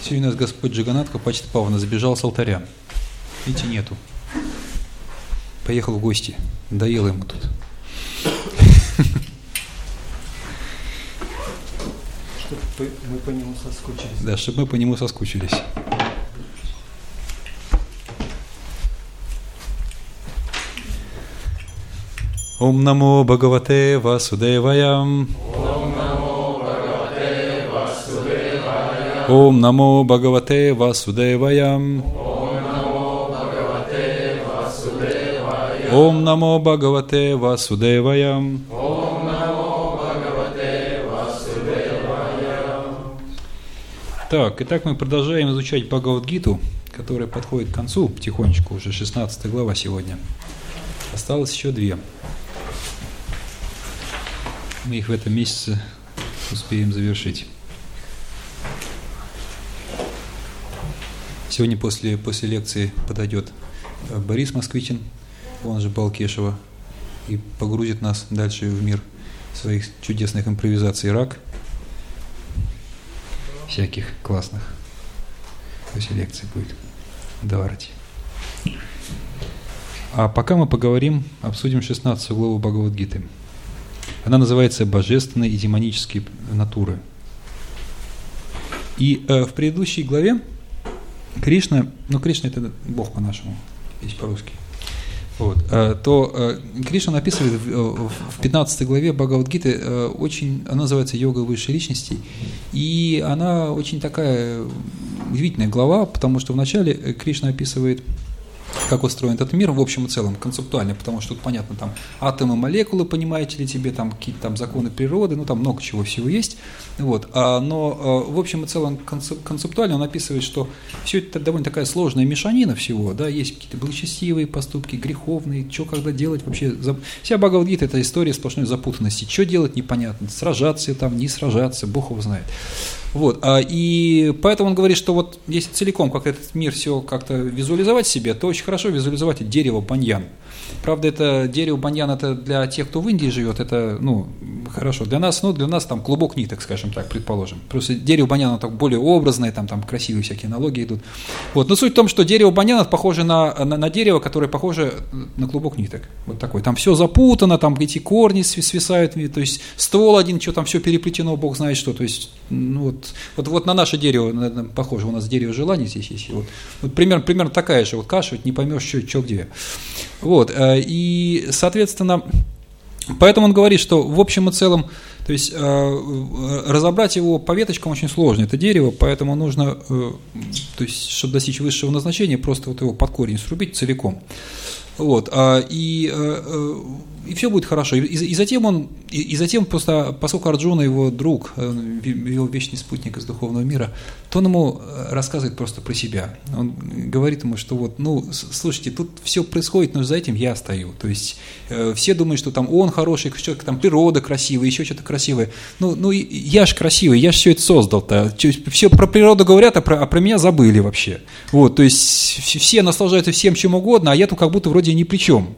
Сегодня у нас Господь Джаганатха Пачитапавана забежал с алтаря. Видите, нету. Поехал в гости. Доело ему тут. Чтобы мы по нему соскучились. Да, чтобы мы по нему соскучились. Ом намо Бхагавате Васудевая. Ом намо Бхагавате Васудевая. Ом намо Бхагавате Васудевая. Так, итак, мы продолжаем изучать Бхагавад-гиту, которая подходит к концу потихонечку, уже 16 глава сегодня. Осталось еще 2. Мы их в этом месяце успеем завершить. Сегодня после лекции подойдет Борис Москвитин, он же Балкешева, и погрузит нас дальше в мир своих чудесных импровизаций рак, всяких классных. После лекции будет Даварати. А пока мы поговорим, обсудим 16 главу Бхагавад-гиты. Она называется «Божественные и демонические натуры». И в предыдущей главе Кришна, Кришна это Бог по-нашему, есть по-русски, то Кришна написывает в 15 главе Бхагавад-гиты, она называется «Йога высшей личности», и она очень такая удивительная глава, потому что вначале Кришна описывает, как устроен этот мир в общем и целом, концептуально, потому что тут понятно, там атомы, молекулы, понимаете ли тебе, там какие-то там законы природы, там много чего всего есть, но в общем и целом концептуально он описывает, что все это довольно такая сложная мешанина всего, да, есть какие-то благочестивые поступки, греховные, что когда делать вообще, вся Бхагавад-гита – это история сплошной запутанности, что делать непонятно, сражаться там, не сражаться, Бог его знает. И поэтому он говорит, что если целиком как этот мир все как-то визуализовать себе, то очень хорошо визуализовать дерево баньян. Правда, это дерево баньян, это для тех, кто в Индии живет, это, хорошо. Для нас там клубок ниток, скажем так, предположим. Просто дерево баньян, оно так более образное, там красивые всякие аналогии идут. Но суть в том, что дерево баньян похоже на дерево, которое похоже на клубок ниток. Вот такой. Там все запутано, там эти корни свисают, то есть ствол один, что там все переплетено, Бог знает что. То есть, вот на наше дерево похоже. У нас дерево желаний здесь есть. Примерно такая же каша, не поймешь, что где. И, соответственно, поэтому он говорит, что в общем и целом, то есть разобрать его по веточкам очень сложно, это дерево, поэтому нужно, то есть, чтобы достичь высшего назначения, просто его под корень срубить целиком. И все будет хорошо. И затем просто, поскольку Арджуна его друг, его вечный спутник из духовного мира, то он ему рассказывает просто про себя. Он говорит ему, что слушайте, тут все происходит, но за этим я стою. То есть все думают, что там он хороший, что там природа красивая, еще что-то красивое. Я же красивый, я же все это создал-то. Все про природу говорят, а про меня забыли вообще. То есть все наслаждаются всем чем угодно, а я тут как будто вроде ни при чем.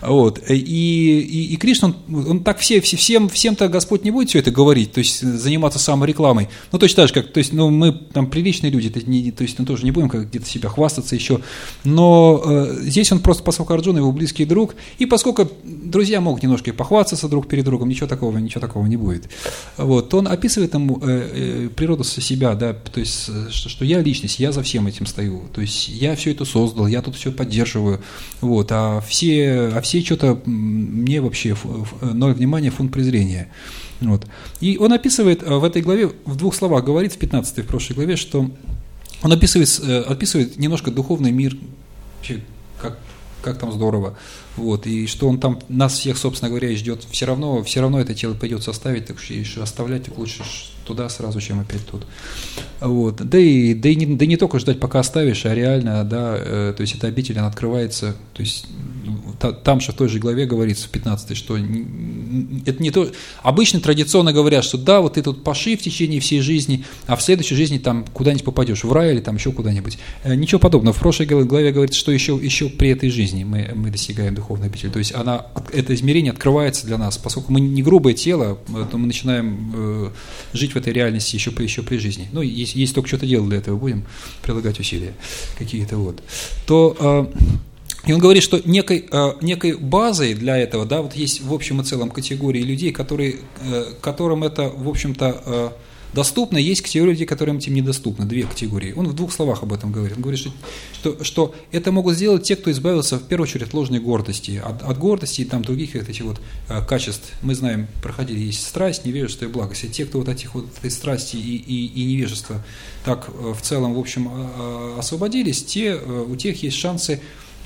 И Кришна, он так всем-то Господь не будет все это говорить, то есть заниматься саморекламой. Точно так же, как, то есть, мы там приличные люди, то есть мы тоже не будем как где-то себя хвастаться еще. Но здесь он просто, поскольку Арджуна его близкий друг, и поскольку друзья могут немножко и похвастаться друг перед другом, ничего такого не будет. То он описывает ему природу себя, да, то есть, что я личность, я за всем этим стою, то есть я все это создал, я тут все поддерживаю, а все что-то мне вообще ноль внимания, фунт презрения. И он описывает в этой главе, в 2 словах говорит, в 15-й, в прошлой главе, что он описывает немножко духовный мир, как там здорово, и что он там нас всех, собственно говоря, и ждет. Все равно это тело придется оставить, так что оставлять так лучше туда сразу, чем опять тут. Да и не только ждать, пока оставишь, а реально, да, то есть эта обитель, она открывается, то есть там же в той же главе говорится, в 15, что это не то. Обычно традиционно говорят, что да, вот ты тут паши в течение всей жизни, а в следующей жизни там куда-нибудь попадешь, в рай или там еще куда-нибудь. Ничего подобного. В прошлой главе говорится, что еще при этой жизни мы достигаем духовной обители. То есть это измерение открывается для нас, поскольку мы не грубое тело, то мы начинаем жить в этой реальности еще при жизни. Ну, если только что-то делать для этого будем прилагать усилия какие-то вот, то и он говорит, что некой базой для этого, да, вот есть в общем и целом категории людей, которым это, в общем-то, доступно, есть категории людей, которым этим недоступно, две категории. Он в двух словах об этом говорит. Он говорит, что это могут сделать те, кто избавился, в первую очередь, от ложной гордости, от гордости и там других этих вот качеств. Мы знаем, проходили, есть страсть, невежество и благость. И те, кто вот этих вот этой страсти и невежества так в целом, в общем, освободились, у тех есть шансы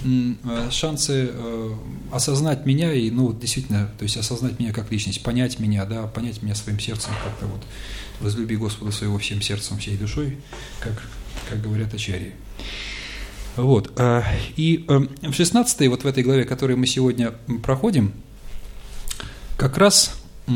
осознать меня и, ну, действительно, то есть осознать меня как личность, понять меня своим сердцем как-то вот. Возлюби Господа своего всем сердцем, всей душой, как говорят ачарьи. Вот. И в 16-й, вот в этой главе, которую мы сегодня проходим, как раз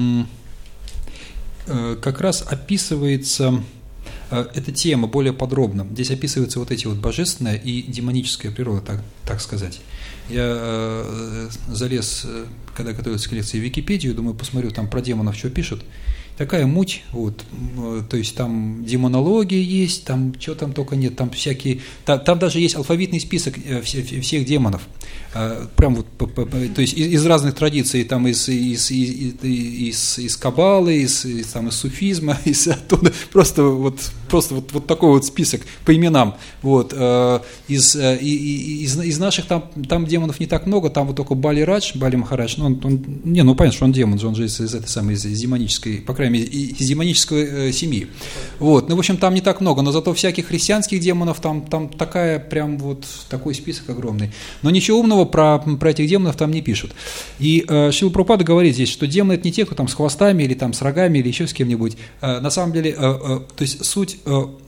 описывается эта тема более подробно. Здесь описываются вот эти вот божественная и демоническая природа, так сказать. Я залез, когда готовился к лекции, в Википедию, думаю, посмотрю там про демонов, что пишут. Такая муть, вот, то есть там демонология есть, там чего там только нет, там всякие, там даже есть алфавитный список всех демонов, прям вот, то есть из разных традиций, там из каббалы, из суфизма, из оттуда, просто вот такой вот список по именам, вот, из наших там демонов не так много, там вот только Бали Махарадж, понятно, что он демон, он же из этой самой, из демонической, по крайней мере, из демонической семьи. Вот. Ну, в общем, там не так много, но зато всяких христианских демонов там такая, прям вот такой список огромный. Но ничего умного про этих демонов там не пишут. И Шрила Прабхупада говорит здесь, что демоны – это не те, кто там с хвостами или там с рогами или еще с кем-нибудь. На самом деле, то есть суть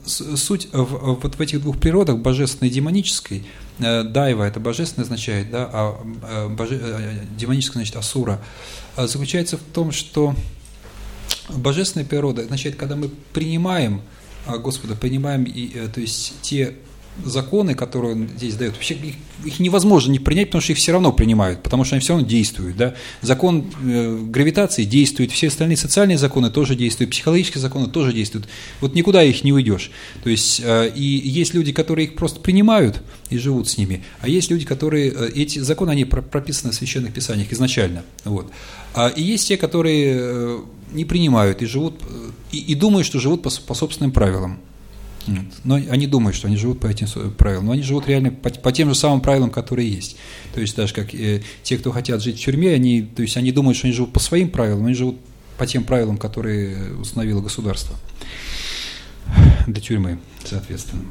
вот в этих двух природах, божественной и демонической, дайва – это божественное означает, да, а демоническое значит асура, заключается в том, что божественная природа означает, когда мы принимаем Господа, принимаем, то есть те законы, которые Он здесь дает, вообще их невозможно не принять, потому что их все равно принимают, потому что они все равно действуют. Да? Закон гравитации действует, все остальные социальные законы тоже действуют, психологические законы тоже действуют. Вот никуда их не уйдешь. То есть, и есть люди, которые их просто принимают и живут с ними, а есть люди, которые, эти законы, они прописаны в священных писаниях изначально. Вот. И есть те, которые не принимают и живут, и думают, что живут по собственным правилам. Но они думают, что они живут по этим правилам, но они живут реально по тем же самым правилам, которые есть. То есть даже как те, кто хотят жить в тюрьме, они думают, что они живут по своим правилам, они живут по тем правилам, которые установило государство для тюрьмы, соответственно.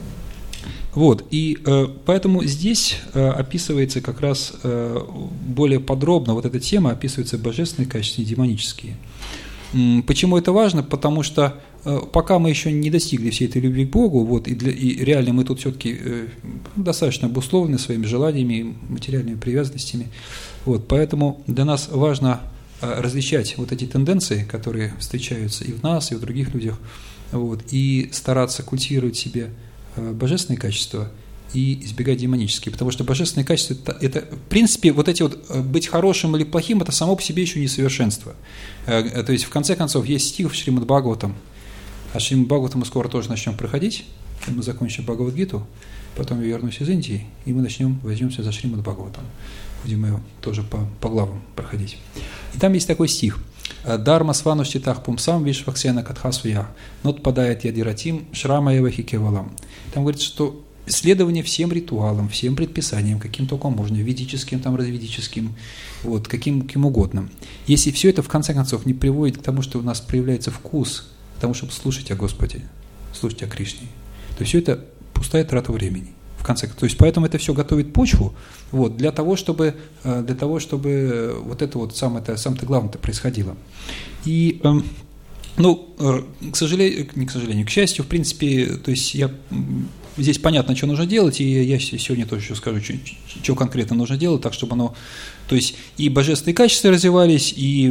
Вот, и поэтому здесь описывается как раз более подробно, вот эта тема описывается божественные качества и демонические. Почему это важно? Потому что пока мы еще не достигли всей этой любви к Богу, вот, и реально мы тут все-таки достаточно обусловлены своими желаниями, материальными привязанностями, вот, поэтому для нас важно различать вот эти тенденции, которые встречаются и в нас, и в других людях, вот, и стараться культивировать в себе божественные качества и избегать демонические, потому что божественные качества это в принципе, вот эти вот быть хорошим или плохим, это само по себе еще несовершенство. То есть, в конце концов, есть стих в Шримад Бхагаватам, а Шримад Бхагаватам мы скоро тоже начнем проходить, мы закончим Бхагавад-гиту, потом я вернусь из Индии, и мы возьмемся за Шримад Бхагаватам, будем его тоже по главам проходить. И там есть такой стих: Дарма свануштитах пумсам вишваксена катхасвия, нот падает ядиратим шрамаева хикевалам. Там говорится, что следование всем ритуалам, всем предписаниям, каким только можно, ведическим, там, разведическим, вот, каким угодно. Если все это, в конце концов, не приводит к тому, что у нас проявляется вкус к тому, чтобы слушать о Господе, слушать о Кришне, то все это пустая трата времени. В конце концов. То есть, поэтому это все готовит почву вот, для того, чтобы вот это вот самое-то главное-то происходило. И, к счастью, в принципе, то есть я здесь понятно, что нужно делать, и я сегодня тоже еще скажу, что конкретно нужно делать, так, чтобы оно, то есть и божественные качества развивались,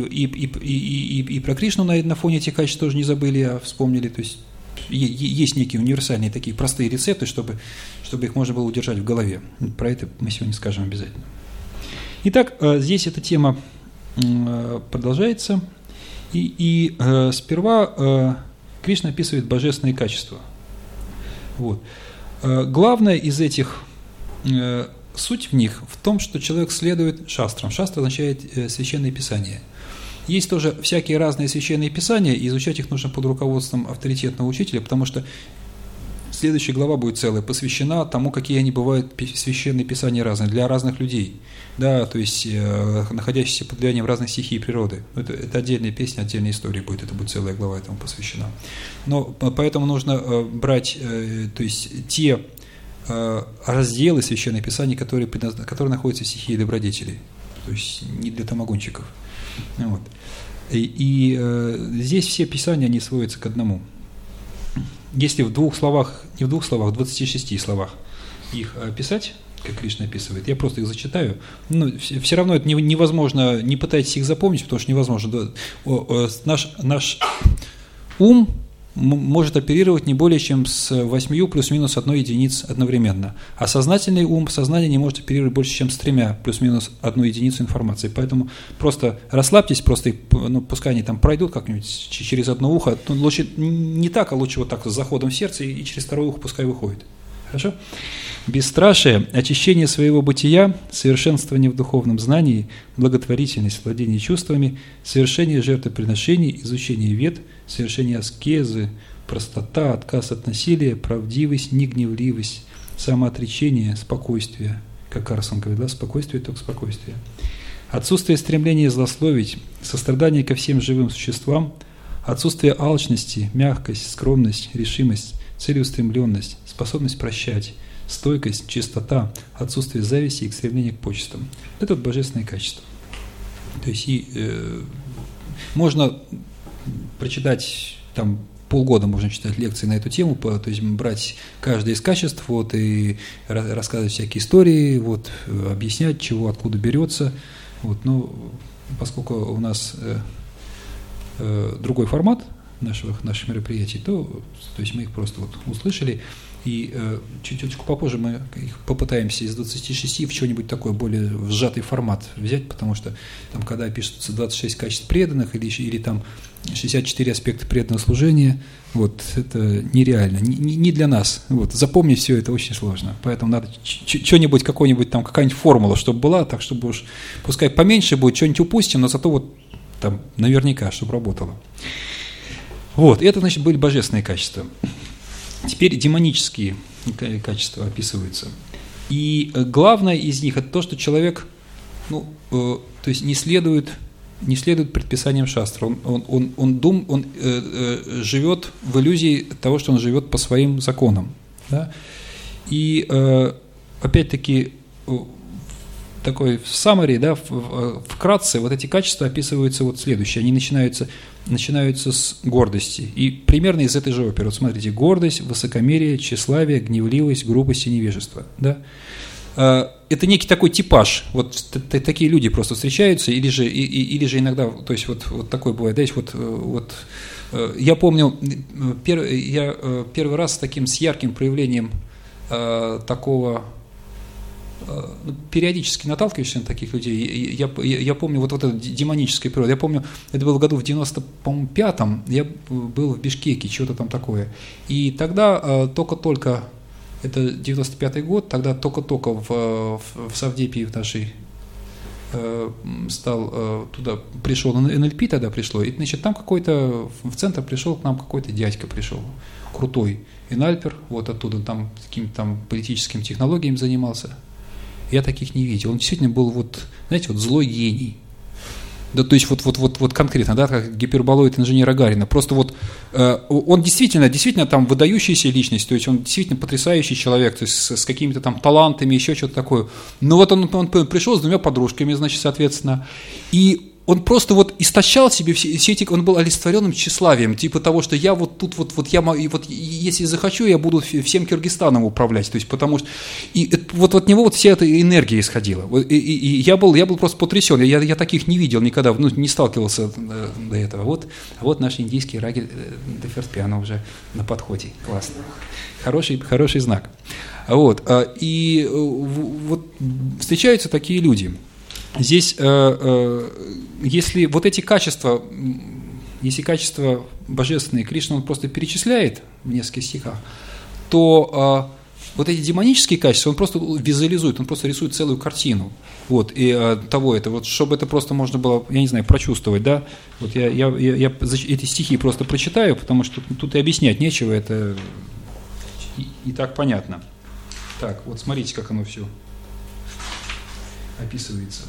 и про Кришну на фоне этих качеств тоже не забыли, а вспомнили, то есть есть некие универсальные такие простые рецепты, чтобы их можно было удержать в голове. Про это мы сегодня скажем обязательно. Итак, здесь эта тема продолжается, и сперва Кришна описывает божественные качества. Вот. Главное из этих, суть в них в том, что человек следует шастрам. Шастра означает священное писание. Есть тоже всякие разные священные писания, и изучать их нужно под руководством авторитетного учителя, потому что следующая глава будет целая, посвящена тому, какие они бывают, священные писания разные, для разных людей, да, то есть находящиеся под влиянием разных стихий природы. Это отдельная песня, отдельная история будет, это будет целая глава этому посвящена. Но поэтому нужно брать, то есть те разделы священных писаний, которые находятся в стихии добродетелей, то есть не для тамагунчиков. Вот. И здесь все писания, они сводятся к одному. Если в 26 словах их описать, как Кришна описывает, я просто их зачитаю, но все равно это невозможно, не пытайтесь их запомнить, потому что невозможно. Наш ум может оперировать не более чем с 8 плюс-минус 1 единиц одновременно. А сознательный ум, сознание не может оперировать больше, чем с 3 плюс-минус 1 единицу информации. Поэтому просто расслабьтесь, просто пускай они там пройдут как-нибудь через одно ухо. Лучше не так, а лучше вот так с заходом в сердце, и через второе ухо пускай выходит. Хорошо? Бесстрашие, очищение своего бытия, совершенствование в духовном знании, благотворительность, владение чувствами, совершение жертвоприношений, изучение вед, совершение аскезы, простота, отказ от насилия, правдивость, негневливость, самоотречение, спокойствие. Как Карсон говорит, да, спокойствие, только спокойствие. Отсутствие стремления злословить, сострадание ко всем живым существам, отсутствие алчности, мягкость, скромность, решимость, целеустремленность, способность прощать, стойкость, чистота, отсутствие зависти и стремление к почестям. Это вот божественные качества. То есть можно прочитать там полгода, можно читать лекции на эту тему, то есть брать каждое из качеств вот, и рассказывать всякие истории, вот, объяснять, чего, откуда берется. Вот, но поскольку у нас другой формат наших мероприятий, то есть мы их просто вот услышали, и чуть-чуть попозже мы их попытаемся из 26 в что-нибудь такое более сжатый формат взять, потому что там, когда пишутся 26 качеств преданных или там 64 аспекта преданного служения, вот, это нереально, не для нас. Вот, запомнить все это очень сложно, поэтому надо что-нибудь, какая-нибудь формула, чтобы была, так чтобы уж, пускай поменьше будет, что-нибудь упустим, но зато вот там наверняка, чтобы работало. Вот, это, значит, были божественные качества. Теперь демонические качества описываются. И главное из них – это то, что человек, то есть не следует предписаниям шастры. Он живет в иллюзии того, что он живет по своим законам. Да? И опять-таки такой в summary, да, вкратце, вот эти качества описываются вот следующие. Они начинаются с гордости. И примерно из этой же оперы. Вот смотрите, гордость, высокомерие, тщеславие, гневливость, грубость и невежество. Да? Это некий такой типаж. Вот такие люди просто встречаются, или же иногда, то есть вот такое бывает. Да, есть вот я помню, я первый раз с ярким проявлением такого. Периодически наталкиваешься на таких людей. Я помню вот это демоническое природа. Я помню, это было в году в 95-м, я был в Бишкеке, что-то там такое. И тогда только-только, это 95-й год, тогда только-только в Савдепии в нашей туда пришел, НЛП тогда пришло, и, значит, там какой-то, в центр пришел к нам какой-то дядька пришел, крутой, инальпер, вот оттуда там какими-то там политическими технологиями занимался. Я таких не видел. Он действительно был вот, знаете, вот злой гений. Да, то есть вот конкретно, да, как гиперболоид инженера Гарина. Просто вот он действительно там выдающаяся личность, то есть он действительно потрясающий человек, то есть с какими-то там талантами, еще что-то такое. Но вот он пришел с 2 подружками, значит, соответственно, и он просто вот истощал себе все эти, он был олицетворенным тщеславием, типа того, что я вот тут вот я могу, вот если захочу, я буду всем Киргизстаном управлять, то есть потому что и вот от него вот вся эта энергия исходила, и я был просто потрясен, я таких не видел никогда, ну, не сталкивался до этого. Вот наш индийский Рагель де Ферспиано уже на подходе, классно, хороший знак. Вот, и вот встречаются такие люди. Здесь, если вот эти качества, если качества божественные Кришна он просто перечисляет в нескольких стихах, то вот эти демонические качества он просто визуализует, он просто рисует целую картину. Вот, и того это, вот, чтобы это просто можно было, я не знаю, прочувствовать, да. Вот я эти стихи просто прочитаю, потому что тут и объяснять нечего, это и так понятно. Так, вот смотрите, как оно все описывается.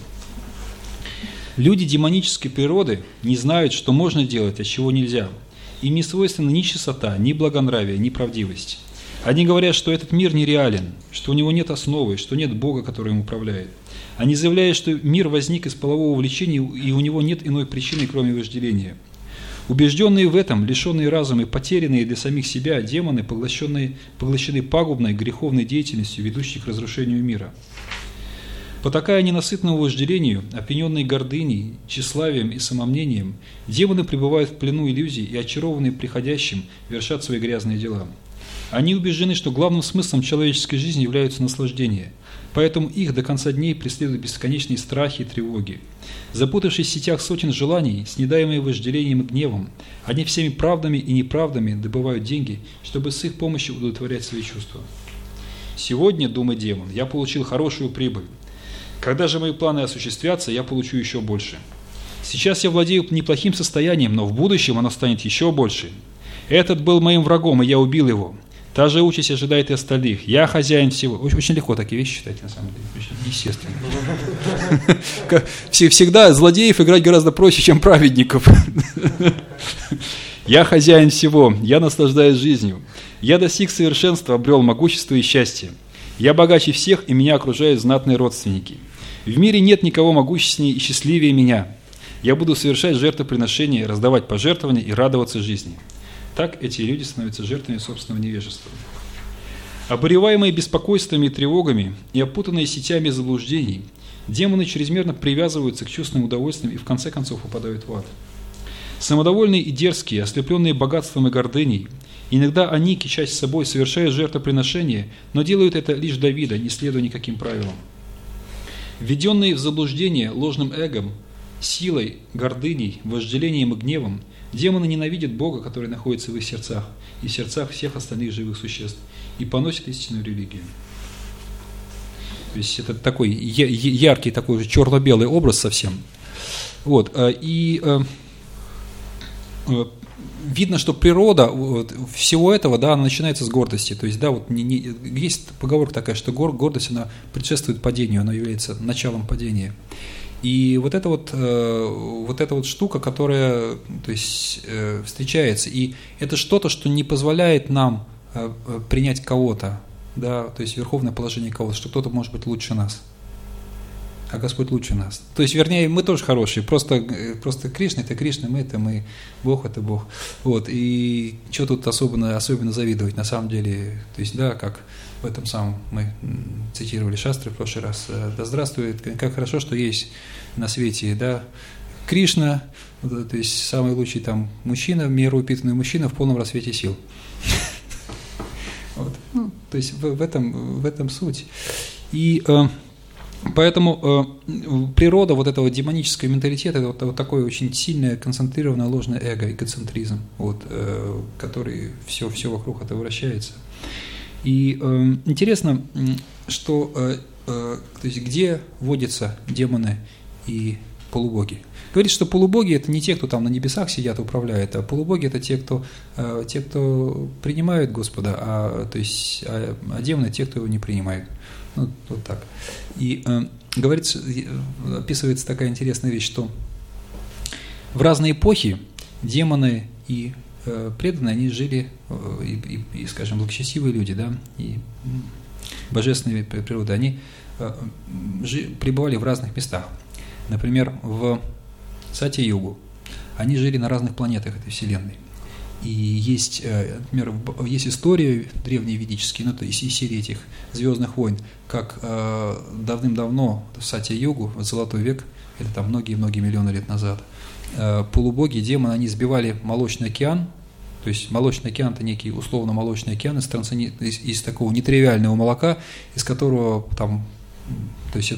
Люди демонической природы не знают, что можно делать, а чего нельзя. Им не свойственна ни чистота, ни благонравие, ни правдивость. Они говорят, что этот мир нереален, что у него нет основы, что нет Бога, который им управляет. Они заявляют, что мир возник из полового влечения, и у него нет иной причины, кроме вожделения. Убежденные в этом, лишенные разума и потерянные для самих себя, демоны поглощены пагубной, греховной деятельностью, ведущей к разрушению мира. Потакая ненасытному вожделению, опьяненные гордыней, тщеславием и самомнением, демоны пребывают в плену иллюзий и, очарованные приходящим, вершат свои грязные дела. Они убеждены, что главным смыслом человеческой жизни являются наслаждения, поэтому их до конца дней преследуют бесконечные страхи и тревоги. Запутавшись в сетях сотен желаний, снедаемые вожделением и гневом, они всеми правдами и неправдами добывают деньги, чтобы с их помощью удовлетворять свои чувства. «Сегодня, — думает демон, — я получил хорошую прибыль. Когда же мои планы осуществятся, я получу еще больше. Сейчас я владею неплохим состоянием, но в будущем оно станет еще больше. Этот был моим врагом, и я убил его. Та же участь ожидает и остальных. Я хозяин всего». Очень легко такие вещи читать, на самом деле. Очень естественно. Всегда злодеев играть гораздо проще, чем праведников. «Я хозяин всего, я наслаждаюсь жизнью. Я достиг совершенства, обрел могущество и счастье. Я богаче всех, и меня окружают знатные родственники. В мире нет никого могущественнее и счастливее меня. Я буду совершать жертвоприношения, раздавать пожертвования и радоваться жизни». Так эти люди становятся жертвами собственного невежества. Обуреваемые беспокойствами и тревогами и опутанные сетями заблуждений, демоны чрезмерно привязываются к чувственным удовольствиям и в конце концов упадают в ад. Самодовольные и дерзкие, ослепленные богатством и гордыней, иногда они, кичась собой, совершают жертвоприношения, но делают это лишь для вида, не следуя никаким правилам. Введенные в заблуждение ложным эгом, силой, гордыней, вожделением и гневом, демоны ненавидят Бога, который находится в их сердцах и в сердцах всех остальных живых существ, и поносят истинную религию. То есть это такой яркий, такой же черно-белый образ совсем. Вот. И видно, что природа всего этого, да, она начинается с гордости. То есть, да, вот есть поговорка такая, что гордость, она предшествует падению, она является началом падения. И вот эта вот штука, которая, то есть, встречается, и это что-то, что не позволяет нам принять кого-то, да, то есть верховное положение кого-то, что кто-то может быть лучше нас, а Господь лучше нас. То есть, вернее, мы тоже хорошие, просто Кришна – это Кришна, мы, Бог – это Бог. Вот, и что тут особенно завидовать, на самом деле, то есть, да, как в этом самом, мы цитировали Шастры в прошлый раз, да здравствует, как хорошо, что есть на свете, да, Кришна, то есть, самый лучший там мужчина, мироупитанный мужчина в полном рассвете сил. Вот. Ну, то есть в этом суть. И поэтому природа вот этого демонического менталитета, это вот такое очень сильное, концентрированное ложное эго, эгоцентризм, вот, который все вокруг это вращается. И интересно, что то есть, где водятся демоны и полубоги. Говорится, что полубоги – это не те, кто там на небесах сидят и управляют, а полубоги – это те, кто принимают Господа, а демоны – те, кто его не принимают. Ну, вот так. И говорится, описывается такая интересная вещь, что в разные эпохи демоны и преданные, они жили, и, скажем, благочестивые люди, да, и божественные природы, они пребывали в разных местах. Например, в Сатья-югу. Они жили на разных планетах этой Вселенной. И есть, например, есть истории древние ведические, ну, то есть из серии этих «Звездных войн», как давным-давно в Сатья-югу, в Золотой век, это там многие-многие миллионы лет назад, полубоги, демоны, они сбивали Молочный океан. То есть Молочный океан – это некий условно-молочный океан из такого нетривиального молока, из которого там, то есть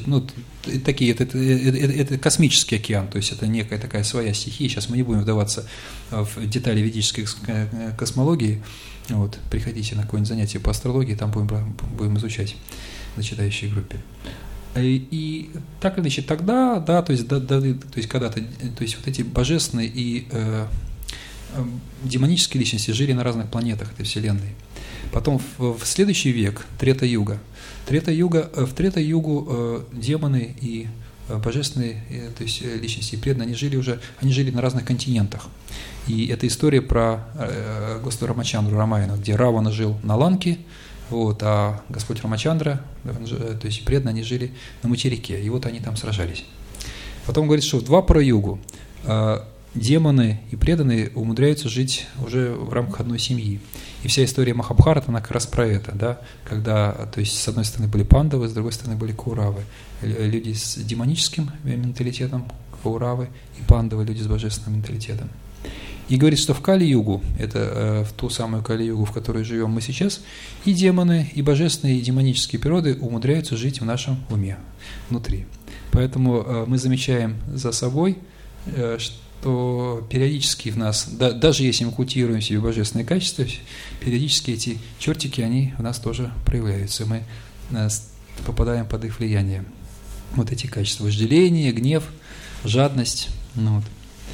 это космический океан, то есть это некая такая своя стихия. Сейчас мы не будем вдаваться в детали ведической космологии. Вот, приходите на какое-нибудь занятие по астрологии, там будем изучать на читающей группе. И так или иначе тогда, да, то есть когда-то, то есть вот эти божественные и демонические личности жили на разных планетах этой Вселенной. Потом в следующий век, Трета-юга, в Трета-югу демоны и божественные, то есть личности преданные, они жили на разных континентах. И это история про Господа Рамачандру Рамаяну, где Равана жил на Ланке, вот, а Господь Рамачандра, то есть преданные, они жили на материке, и вот они там сражались. Потом говорится, что в Двапара-югу демоны и преданные умудряются жить уже в рамках одной семьи. И вся история Махабхарата, она как раз про это, да, когда, то есть, с одной стороны были пандавы, с другой стороны были кауравы. Люди с демоническим менталитетом, кауравы, и пандавы, люди с божественным менталитетом. И говорит, что в Кали-югу, это в ту самую Кали-югу, в которой живем мы сейчас, и демоны, и божественные, и демонические природы умудряются жить в нашем уме, внутри. Поэтому мы замечаем за собой, что периодически в нас, даже если мы культивируем в себе божественные качества, периодически эти чертики, они в нас тоже проявляются. Мы попадаем под их влияние. Вот эти качества: вожделение, гнев, жадность. Ну, вот.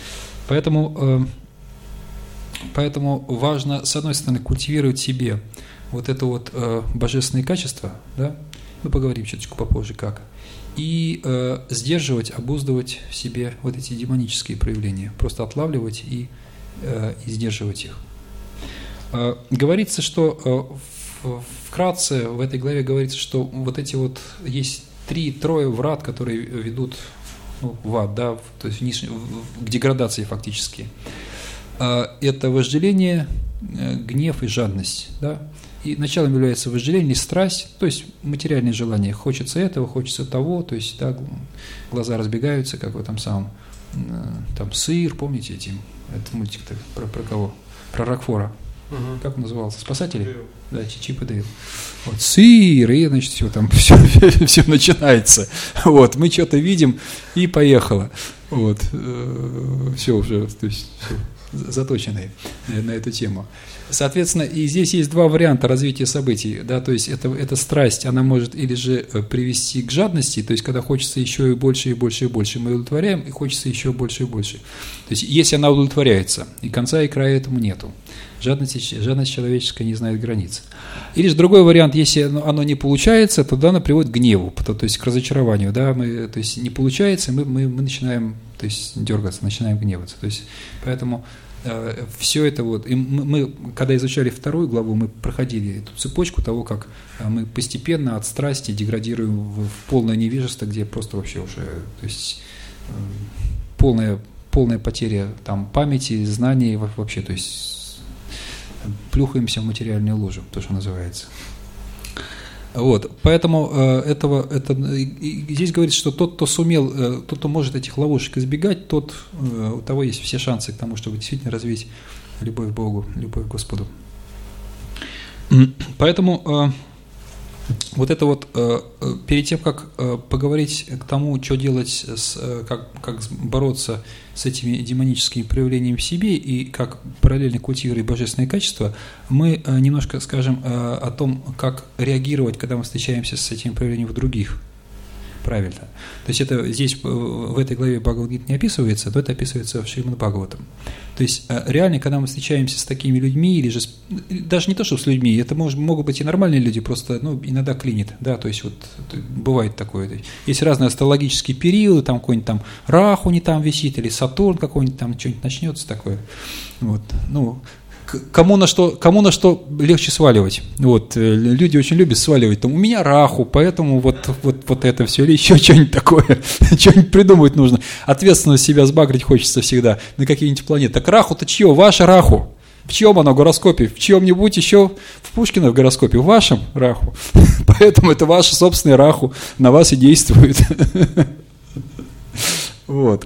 Поэтому важно, с одной стороны, культивировать в себе вот это вот божественные качества, да? Мы поговорим чуточку попозже как. И сдерживать, обуздывать в себе вот эти демонические проявления, просто отлавливать и сдерживать их. Говорится, что вкратце в этой главе говорится, что вот эти вот есть трое врат, которые ведут в ад, да, то есть к деградации фактически. Это вожделение, гнев и жадность, да. И началом является вожделение, страсть, то есть материальные желания. Хочется этого, хочется того, то есть да, глаза разбегаются, как в этом самом, там сыр, помните этот мультик-то про кого? Про Рокфора. Как он назывался? Спасатели? Дейл. Да, Чип и Дейл. Вот, сыр, и, значит, все там, все начинается. Вот, мы что-то видим, и поехало. Вот, все уже, то есть все заточенные на эту тему. Соответственно, и здесь есть два варианта развития событий, да, то есть эта страсть, она может или же привести к жадности, то есть когда хочется еще и больше, и больше, и больше, мы удовлетворяем, и хочется еще больше и больше. То есть если она удовлетворяется, и конца и края этому нету. Жадность человеческая не знает границ. Или же другой вариант, если оно не получается, тогда оно приводит к гневу, то есть к разочарованию, да, то есть не получается, мы начинаем, то есть дергаться, начинаем гневаться, то есть поэтому все это вот, и мы, когда изучали 2 главу, мы проходили эту цепочку того, как мы постепенно от страсти деградируем в полное невежество, где просто вообще уже, то есть полная потеря там памяти, знаний вообще, то есть плюхаемся в материальную лужу, то, что называется. Вот, поэтому здесь говорится, что тот, кто сумел, тот, кто может этих ловушек избегать, у того есть все шансы к тому, чтобы действительно развить любовь к Богу, любовь к Господу. Поэтому вот это вот, перед тем, как поговорить к тому, что делать, как бороться с этими демоническими проявлениями в себе и как параллельно культивировать божественные качества, мы немножко скажем о том, как реагировать, когда мы встречаемся с этими проявлениями в других. Правильно. То есть это здесь в этой главе Бхагавад-гиты не описывается, то это описывается в Шримад-Бхагаватам. То есть реально, когда мы встречаемся с такими людьми, или же даже не то, что с людьми, это могут быть и нормальные люди, просто иногда клинит, да, то есть вот бывает такое. Есть разные астрологические периоды, там какой-нибудь там Раху не там висит, или Сатурн какой-нибудь там что-нибудь начнется такое. Вот. кому на что легче сваливать. Вот, люди очень любят сваливать. Там, у меня раху, поэтому вот это все, или еще что-нибудь такое, что-нибудь придумывать нужно. Ответственность себя сбагрить хочется всегда на какие-нибудь планеты. Так раху-то чье? Ваша раху. В чьем оно гороскопе? В чьем-нибудь еще в Пушкина в гороскопе? В вашем раху. Поэтому это ваше собственное раху на вас и действует. Вот.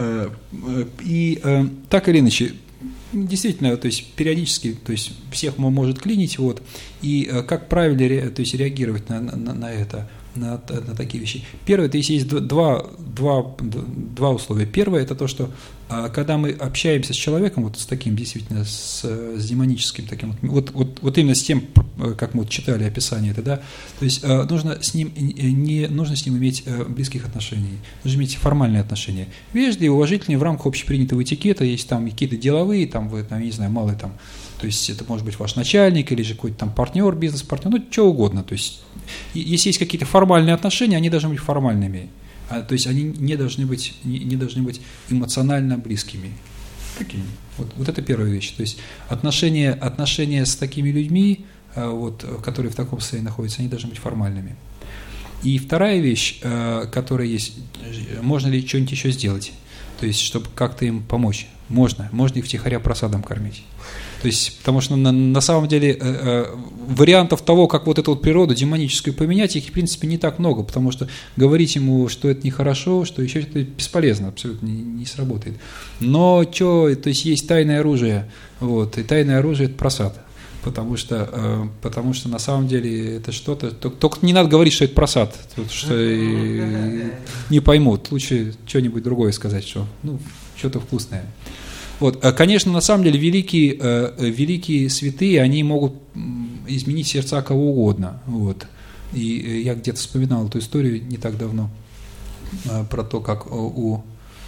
И так или иначе, действительно, то есть периодически, то есть всех может клинить, вот, и как правильно, то есть реагировать на это, на такие вещи. Первое, то есть два условия. Первое, это то, что когда мы общаемся с человеком, вот с таким действительно, с демоническим таким, вот именно с тем, как мы вот читали описание это, да, то есть нужно с ним иметь близких отношений, нужно иметь формальные отношения, вежливые, уважительные, в рамках общепринятого этикета, есть там какие-то деловые, там вы, там, я не знаю, малый там, то есть это может быть ваш начальник или же какой-то там партнер, бизнес-партнер, ну, что угодно, то есть если есть какие-то формальные отношения, они должны быть формальными. То есть они не должны быть эмоционально близкими. Какими? Вот это первая вещь. То есть отношения с такими людьми, которые в таком состоянии находятся, они должны быть формальными. И вторая вещь, которая есть, можно ли что-нибудь еще сделать, то есть чтобы как-то им помочь. Можно их втихаря просадом кормить. То есть, потому что на самом деле вариантов того, как вот эту вот природу демоническую поменять, их в принципе не так много, потому что говорить ему, что это нехорошо, что еще это бесполезно, абсолютно не сработает. Но то есть тайное оружие, вот, и тайное оружие – это просад. Потому что на самом деле это что-то. Только не надо говорить, что это просад, что не поймут. Лучше что-нибудь другое сказать, что что-то вкусное. Вот, конечно, на самом деле великие святые, они могут изменить сердца кого угодно. Вот. И я где-то вспоминал эту историю не так давно про то, как у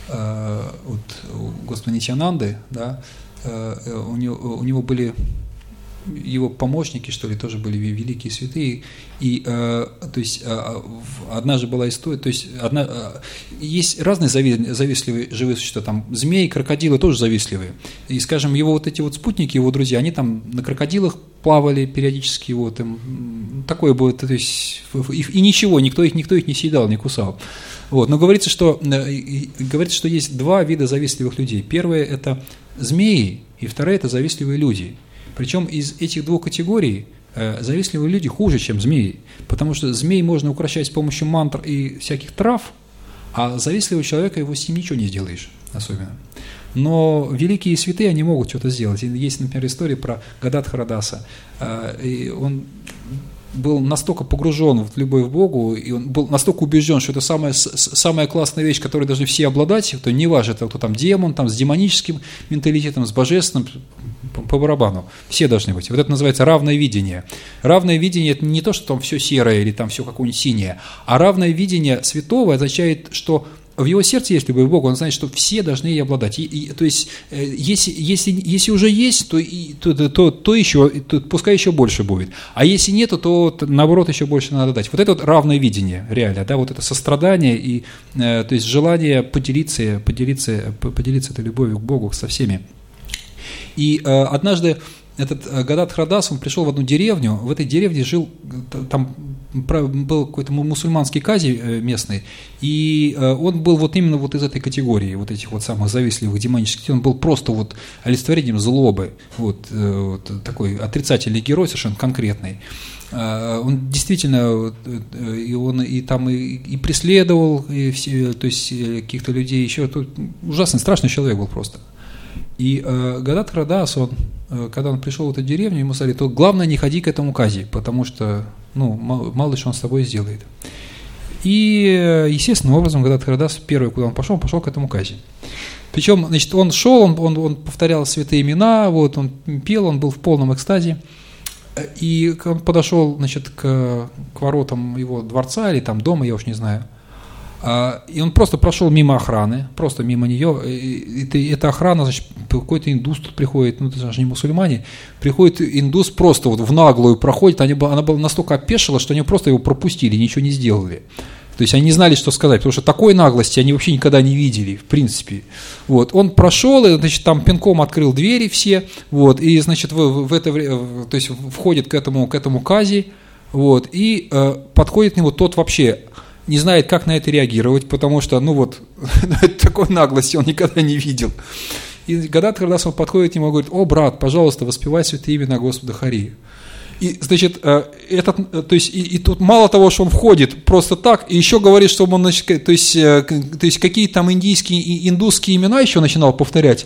Господа Нитьянанды, да, у него были его помощники, что ли, тоже были великие святые, и то есть одна же была история, то есть есть разные завистливые живые существа, там змеи, крокодилы тоже завистливые, и, скажем, его вот эти вот спутники, его друзья, они там на крокодилах плавали периодически, вот им такое было, то есть и ничего, никто их не съедал, не кусал. Вот. Но говорится, что есть два вида завистливых людей. Первое – это змеи, и второе – это завистливые люди. Причем из этих двух категорий завистливые люди хуже, чем змеи, потому что змей можно укрощать с помощью мантр и всяких трав, а завистливого человека его с ним ничего не сделаешь особенно. Но великие святые, они могут что-то сделать. Есть, например, история про Гададхара-даса. И он был настолько погружен в любовь к Богу, и он был настолько убежден, что это самая классная вещь, которой должны все обладать, то не важно, это кто там демон, там с демоническим менталитетом, с божественным, по барабану. Все должны быть. Вот это называется равное видение. Равное видение – это не то, что там все серое или там все какое-нибудь синее, а равное видение святого означает, что в его сердце есть любовь к Богу, он знает, что все должны ей обладать. То есть, если уже есть, то еще, пускай еще больше будет. А если нету, то наоборот еще больше надо дать. Вот это вот равное видение, реально, да, вот это сострадание и то есть желание поделиться этой любовью к Богу со всеми. И однажды этот Гададхара-дас, он пришел в одну деревню, в этой деревне жил, там был какой-то мусульманский кази местный, и он был вот именно вот из этой категории, вот этих вот самых завистливых демонических, он был просто вот олицетворением злобы, вот такой отрицательный герой, совершенно конкретный. Он действительно, и преследовал, и все, то есть каких-то людей еще, ужасный, страшный человек был просто. И Гададхара-дас, когда он пришел в эту деревню, ему сказали, то главное не ходи к этому кази, потому что, мало ли что он с тобой сделает. И, естественным образом, Гададхара-дас первый, куда он пошел к этому кази. Причем, значит, он шел, он повторял святые имена, вот, он пел, он был в полном экстазе. И он подошел, значит, к воротам его дворца или там дома, я уж не знаю. И он просто прошел мимо охраны, просто мимо нее. Эта охрана, значит, какой-то индус тут приходит, это же не мусульмане, приходит индус просто вот в наглую проходит, она была настолько опешила, что они просто его пропустили, ничего не сделали. То есть они не знали, что сказать, потому что такой наглости они вообще никогда не видели, в принципе. Вот. Он прошел, и, значит, там пинком открыл двери все, вот, и, значит, в это время, то есть входит к этому Кази, вот, и подходит к нему, тот вообще не знает, как на это реагировать, потому что, ну вот, такой наглости он никогда не видел. И когда он подходит к нему и говорит: «О, брат, пожалуйста, воспевай святое имя Господа Хари». И, значит, то есть, и тут мало того, что он входит просто так, и еще говорит, что он, значит, то есть какие-то там индийские и индусские имена еще начинал повторять.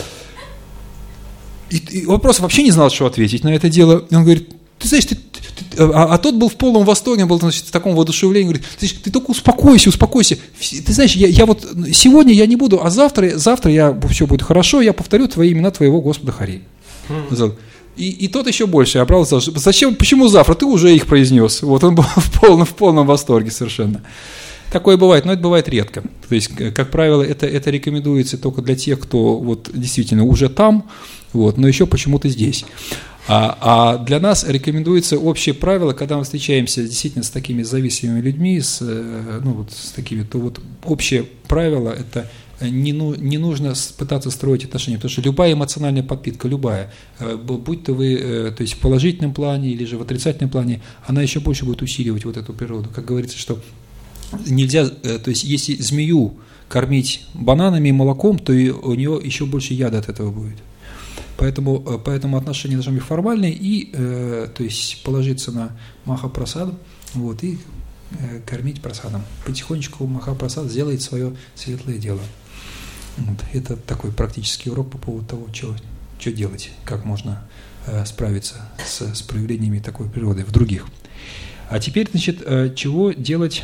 И он просто вообще не знал, что ответить на это дело. И он говорит: ты знаешь, а тот был в полном восторге, он был, значит, в таком воодушевлении, говорит: ты только успокойся. Ты знаешь, я вот сегодня я не буду, а завтра все будет хорошо, я повторю твои имена твоего Господа Хари. И тот еще больше обрадовался: зачем, почему завтра? Ты уже их произнес. Вот он был в полном восторге совершенно. Такое бывает, но это бывает редко. То есть, как правило, это рекомендуется только для тех, кто вот действительно уже там, вот, но еще почему-то здесь. А для нас рекомендуется общее правило, когда мы встречаемся действительно с такими зависимыми людьми, с такими, то вот общее правило – это не нужно пытаться строить отношения, потому что любая эмоциональная подпитка, любая, будь то вы, то есть в положительном плане или же в отрицательном плане, она еще больше будет усиливать вот эту природу. Как говорится, что нельзя, то есть если змею кормить бананами и молоком, то у нее еще больше яда от этого будет. Поэтому отношения должны быть формальные и, то есть, положиться на Маха-прасад, вот, и кормить прасадом. Потихонечку Маха-прасад сделает свое светлое дело. Вот. Это такой практический урок по поводу того, что делать, как можно справиться с проявлениями такой природы в других. А теперь, значит, чего делать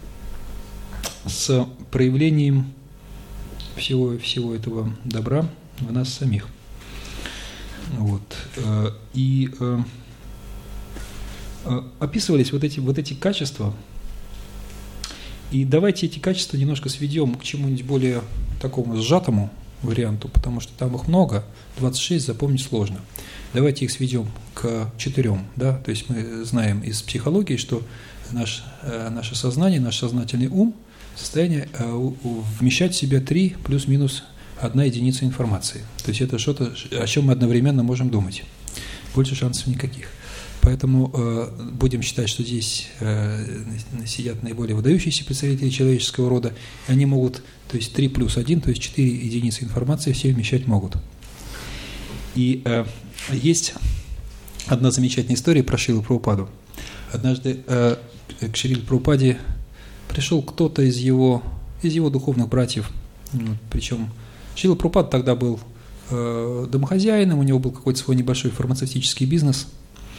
с проявлением всего этого добра в нас самих. Вот. И описывались вот эти качества. И давайте эти качества немножко сведем к чему-нибудь более такому сжатому варианту, потому что там их много, 26 запомнить сложно. Давайте их сведем к 4. Да? То есть мы знаем из психологии, что наше сознание, наш сознательный ум в состоянии вмещать в себя 3 плюс-минус 1 единица информации. То есть это что-то, о чем мы одновременно можем думать. Больше шансов никаких. Поэтому будем считать, что здесь сидят наиболее выдающиеся представители человеческого рода, и они могут, то есть 3 плюс 1, то есть 4 единицы информации все вмещать могут. И есть одна замечательная история про Шрилу Прабхупаду. Однажды к Шриле Прабхупаде пришел кто-то из его духовных братьев, причем Шрила Прабхупада тогда был домохозяином, у него был какой-то свой небольшой фармацевтический бизнес.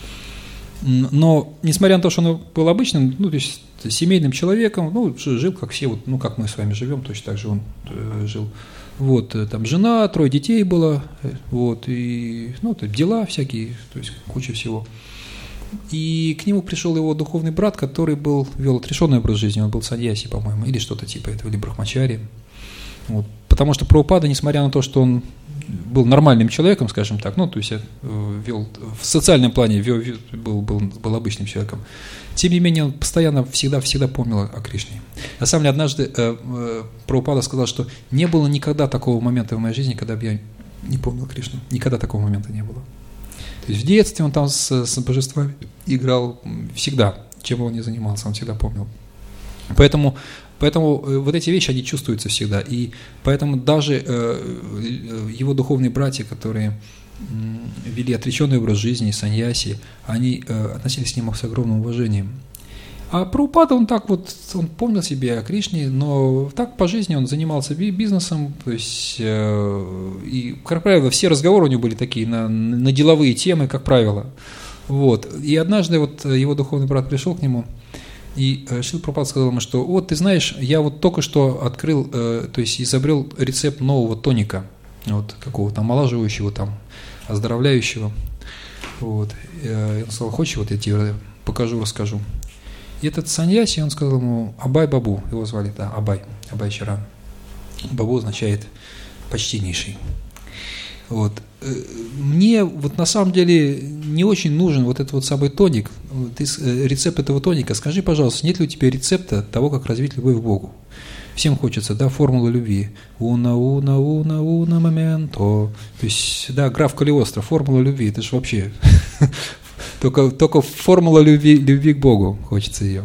Но, несмотря на то, что он был обычным, то есть семейным человеком, жил, как все, как мы с вами живем, точно так же он жил. Вот, там жена, 3 детей было, вот, и, дела всякие, то есть куча всего. И к нему пришел его духовный брат, который вел отрешенный образ жизни, он был саньяси, по-моему, или что-то типа этого, или брахмачари. Вот. Потому что Прабхупада, несмотря на то, что он был нормальным человеком, скажем так, то есть вел в социальном плане был обычным человеком, тем не менее он постоянно всегда помнил о Кришне. На самом деле, однажды Прабхупада сказал, что не было никогда такого момента в моей жизни, когда бы я не помнил Кришну. Никогда такого момента не было. То есть в детстве он там с божествами играл всегда, чем бы он ни занимался, он всегда помнил. Поэтому вот эти вещи, они чувствуются всегда. И поэтому даже его духовные братья, которые вели отреченный образ жизни, саньяси, они относились к нему с огромным уважением. А Прабхупада, он помнил себе о Кришне, но так по жизни он занимался бизнесом, то есть, и, как правило, все разговоры у него были такие на деловые темы, как правило. Вот. И однажды его духовный брат пришел к нему, и Шрила Прабхупада сказал ему, что ты знаешь, я только что открыл, то есть изобрел рецепт нового тоника, какого-то омолаживающего, оздоровляющего. Вот. И он сказал: хочешь, я тебе покажу, расскажу. И этот саньяси, он сказал ему: Абай Бабу, его звали, Абай Чаран. Бабу означает почтеннейший. Вот. Мне вот на самом деле не очень нужен вот этот вот самый тоник, рецепт этого тоника. Скажи, пожалуйста, нет ли у тебя рецепта того, как развить любовь к Богу? Всем хочется, да, формула любви. Уна моменто. То есть, да, граф Калиостро, формула любви, это же вообще только формула любви к Богу, хочется ее.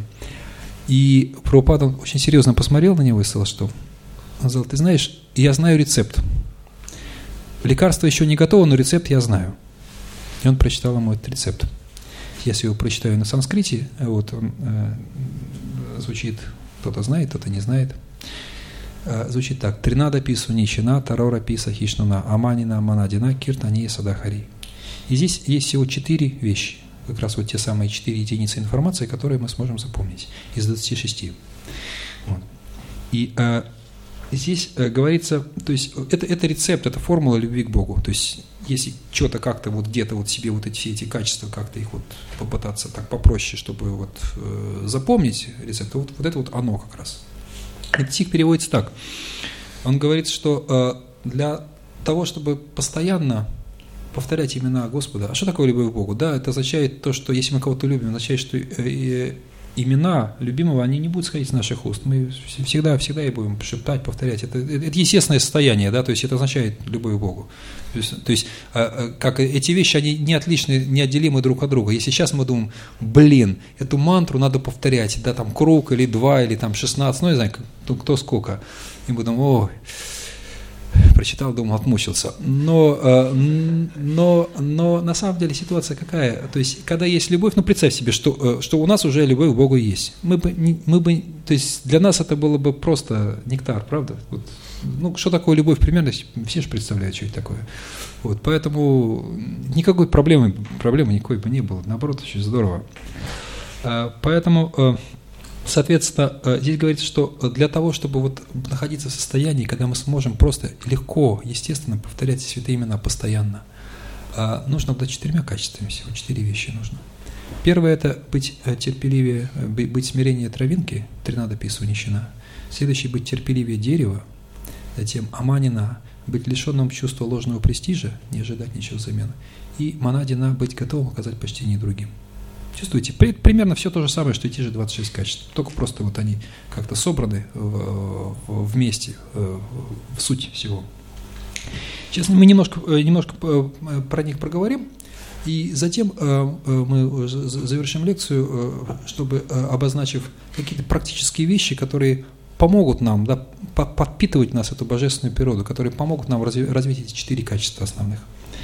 И Прабхупада очень серьезно посмотрел на него и сказал, что, он сказал, ты знаешь, я знаю рецепт. Лекарство еще не готово, но рецепт я знаю. И он прочитал ему этот рецепт. Если его прочитаю на санскрите, вот он звучит, кто-то знает, кто-то не знает. Звучит так: Тринада пису ничина, тарора писа хишнуна, аманина манадина, киртани садахари. И здесь есть всего 4 вещи, как раз вот те самые 4 единицы информации, которые мы сможем запомнить из 26. Вот. И здесь говорится, то есть это рецепт, это формула любви к Богу. То есть если что-то как-то вот где-то вот себе вот все эти качества, как-то их вот попытаться так попроще, чтобы вот запомнить рецепт, вот это вот оно как раз. Этот стих переводится так. Он говорит, что для того, чтобы постоянно повторять имена Господа, а что такое любовь к Богу? Да, это означает то, что если мы кого-то любим, означает, что имена любимого, они не будут сходить с наших уст. Мы всегда и будем шептать, повторять. Это естественное состояние, да, то есть это означает любовь к Богу. То есть как эти вещи, они неотделимы друг от друга. Если сейчас мы думаем, эту мантру надо повторять, да, там круг или 2, или там 16, ну, не знаю, кто сколько. И мы думаем, прочитал, думал, отмучился. Но на самом деле ситуация какая? То есть, когда есть любовь, представь себе, что у нас уже любовь к Богу есть. То есть, для нас это было бы просто нектар, правда? Вот. Что такое любовь примерно? Все же представляют, что это такое. Вот, поэтому никакой проблемы никакой бы не было. Наоборот, очень здорово. Поэтому... Соответственно, здесь говорится, что для того, чтобы вот находиться в состоянии, когда мы сможем просто легко, естественно, повторять святые имена постоянно, нужно обладать 4 качествами всего, 4 вещи нужно. Первое – это быть терпеливее, быть смирение травинки, тринада пису нищина. Следующий – быть терпеливее дерева. Затем аманина – быть лишенным чувства ложного престижа, не ожидать ничего взамен. И манадина – быть готовым оказать почтение другим. Чувствуете? Примерно все то же самое, что и те же 26 качеств. Только просто вот они как-то собраны вместе, в суть всего. Сейчас мы немножко про них проговорим, и затем мы завершим лекцию, чтобы, обозначив какие-то практические вещи, которые помогут нам, да, подпитывать нас, эту божественную природу, которые помогут нам развить эти 4 качества основных.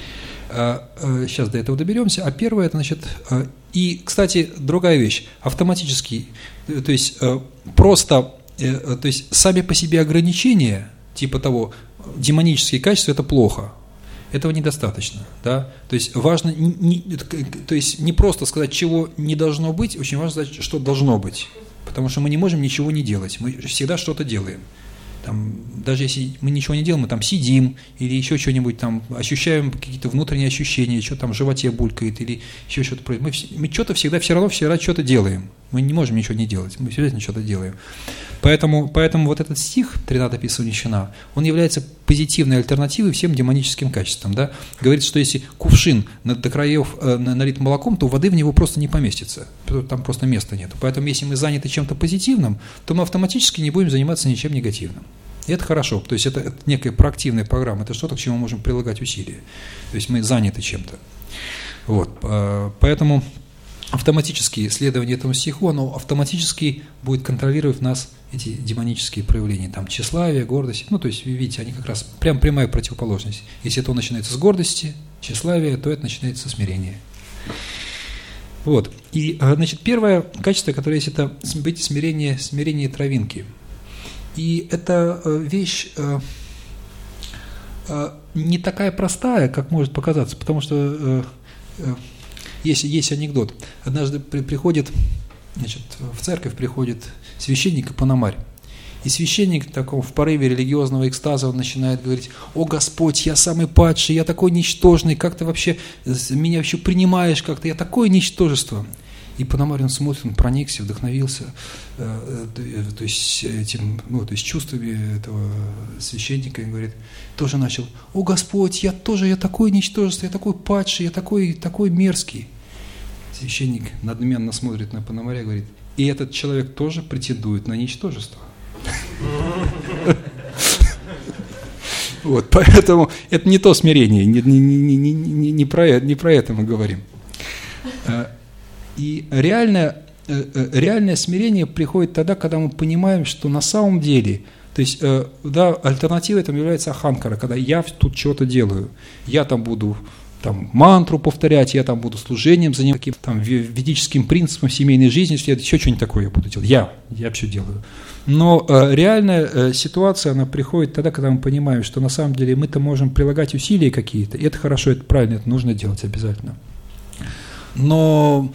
Сейчас до этого доберемся. А первое, это, значит, и, кстати, другая вещь, автоматический, то есть просто, то есть сами по себе ограничения, типа того, демонические качества – это плохо, этого недостаточно, да, то есть важно, то есть не просто сказать, чего не должно быть, очень важно сказать, что должно быть, потому что мы не можем ничего не делать, мы всегда что-то делаем. Там, даже если мы ничего не делаем, мы там сидим или еще что-нибудь там, ощущаем какие-то внутренние ощущения, что там в животе булькает или еще что-то происходит. Мы что-то всегда что-то делаем. Мы не можем ничего не делать, мы всегда что-то делаем. Поэтому вот этот стих «Тринада пису нищина», он является позитивной альтернативой всем демоническим качествам. Да? Говорит, что если кувшин до краев налит молоком, то воды в него просто не поместится, там просто места нет. Поэтому если мы заняты чем-то позитивным, то мы автоматически не будем заниматься ничем негативным. И это хорошо, то есть это некая проактивная программа, это что-то, к чему мы можем прилагать усилия. То есть мы заняты чем-то. Вот, поэтому автоматически следование этому стиху, оно автоматически будет контролировать в нас эти демонические проявления, там тщеславие, гордость, то есть, видите, они как раз прям прямая противоположность. Если это начинается с гордости, тщеславия, то это начинается со смирения. Вот, и, значит, первое качество, которое есть, это быть смирение травинки. И эта вещь не такая простая, как может показаться, потому что есть анекдот. Однажды приходит, значит, в церковь приходит священник и пономарь. И священник в порыве религиозного экстаза он начинает говорить: «О Господь, я самый падший, я такой ничтожный, как ты вообще меня вообще принимаешь как-то, я такое ничтожество». И Пономарь, он смотрит, он проникся, вдохновился, то есть этим, то есть чувствами этого священника, и говорит, тоже начал: «О Господь, я такое ничтожество, я такой падший, я такой мерзкий». Священник надменно смотрит на Пономаря и говорит: «И этот человек тоже претендует на ничтожество». Вот, поэтому это не то смирение, не про это мы говорим. И реальное смирение приходит тогда, когда мы понимаем, что на самом деле, то есть, да, альтернативой этому является аханкара, когда я тут что-то делаю, я там буду мантру повторять, я там буду служением заниматься, ведическим принципом семейной жизни, еще что-нибудь такое я буду делать, я все делаю. Но реальная ситуация, она приходит тогда, когда мы понимаем, что на самом деле мы-то можем прилагать усилия какие-то, и это хорошо, это правильно, это нужно делать обязательно. Но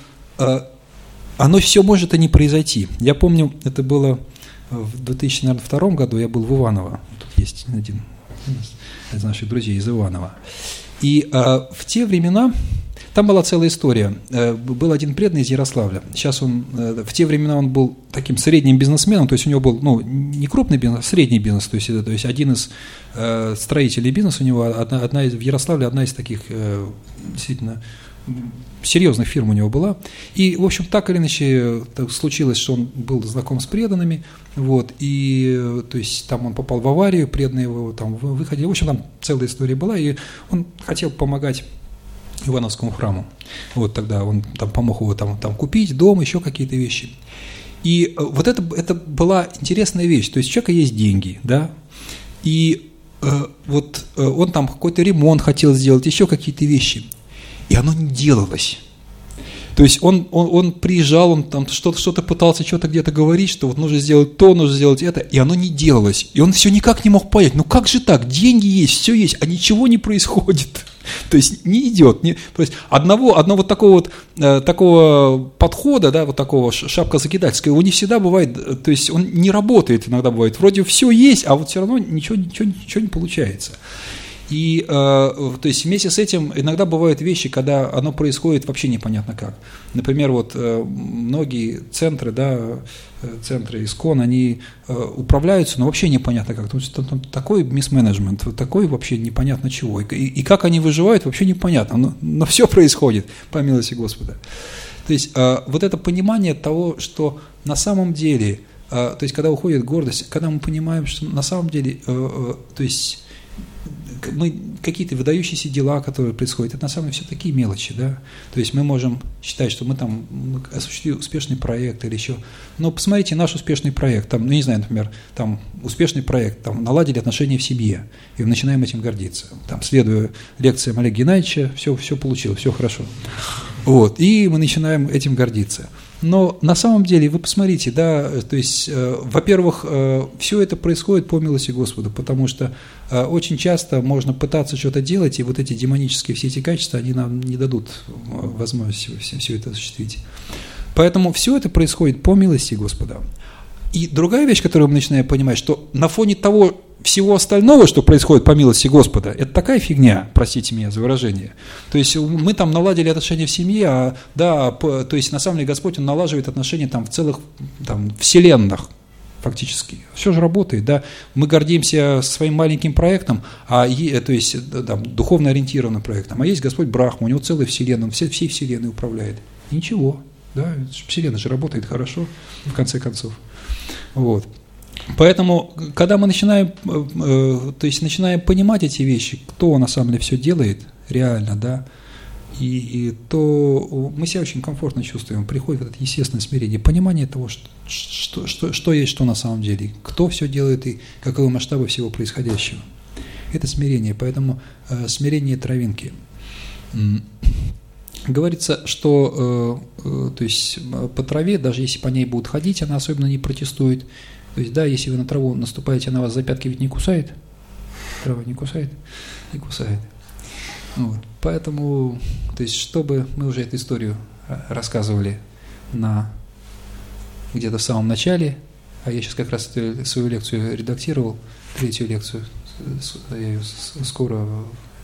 оно все может и не произойти. Я помню, это было в 2002 году, я был в Иваново, тут есть один из наших друзей из Иванова. И в те времена, там была целая история. Был один преданный из Ярославля. Сейчас в те времена он был таким средним бизнесменом, то есть у него был, не крупный бизнес, а средний бизнес, то есть один из строителей бизнеса у него, в Ярославле одна из таких действительно серьезных фирм у него была. И, в общем, так или иначе так случилось, что он был знаком с преданными, и то есть там он попал в аварию, преданные его там выходили. В общем, там целая история была, и он хотел помогать Ивановскому храму. Тогда он там помог его там купить дом, еще какие-то вещи. И вот это была интересная вещь. То есть у человека есть деньги, да, и он там какой-то ремонт хотел сделать, еще какие-то вещи. И оно не делалось. То есть он приезжал, он там что-то пытался что-то где-то говорить, что нужно сделать то, нужно сделать это, и оно не делалось. И он все никак не мог понять, как же так, деньги есть, все есть, а ничего не происходит. То есть не идет. То есть одного такого подхода, да, такого шапкозакидательского, его не всегда бывает, то есть он не работает иногда бывает. Вроде все есть, а все равно ничего не получается. И то есть вместе с этим иногда бывают вещи, когда оно происходит вообще непонятно как. Например, многие центры, да, центры ИСККОН, они управляются, но вообще непонятно как. То есть там такой мисс-менеджмент, такой вообще непонятно чего. И как они выживают, вообще непонятно. Но все происходит, по милости Господа. То есть это понимание того, что на самом деле, то есть когда уходит гордость, когда мы понимаем, что на самом деле, то есть мы какие-то выдающиеся дела, которые происходят, это на самом деле все такие мелочи, да. То есть мы можем считать, что мы там осуществили успешный проект или еще. Но посмотрите наш успешный проект, не знаю, например, успешный проект, наладили отношения в семье, и мы начинаем этим гордиться. Следуя лекциям Олега Геннадьевича, все получилось, все хорошо. И мы начинаем этим гордиться. Но на самом деле, вы посмотрите, да, то есть, во-первых, все это происходит по милости Господа, потому что очень часто можно пытаться что-то делать, и эти демонические все эти качества, они нам не дадут возможности все это осуществить. Поэтому все это происходит по милости Господа. И другая вещь, которую мы начинаем понимать, что на фоне того всего остального, что происходит по милости Господа, это такая фигня, простите меня за выражение. То есть мы наладили отношения в семье, то есть на самом деле Господь, Он налаживает отношения в целых вселенных фактически. Все же работает, да. Мы гордимся своим маленьким проектом, то есть духовно ориентированным проектом, а есть Господь Брахма, у Него целая вселенная, Он всей вселенной управляет. И ничего, да, вселенная же работает хорошо, в конце концов. Поэтому, когда мы начинаем понимать эти вещи, кто на самом деле все делает реально, да, то мы себя очень комфортно чувствуем, приходит это естественное смирение, понимание того, что есть, что на самом деле, кто все делает и каковы масштабы всего происходящего. Это смирение, поэтому смирение травинки. Говорится, что то есть по траве, даже если по ней будут ходить, она особенно не протестует. То есть, да, если вы на траву наступаете, она вас за пятки ведь не кусает. Трава не кусает? Не кусает. Поэтому, то есть, чтобы мы уже эту историю рассказывали где-то в самом начале, а я сейчас как раз свою лекцию редактировал, 3-ю лекцию, я ее скоро,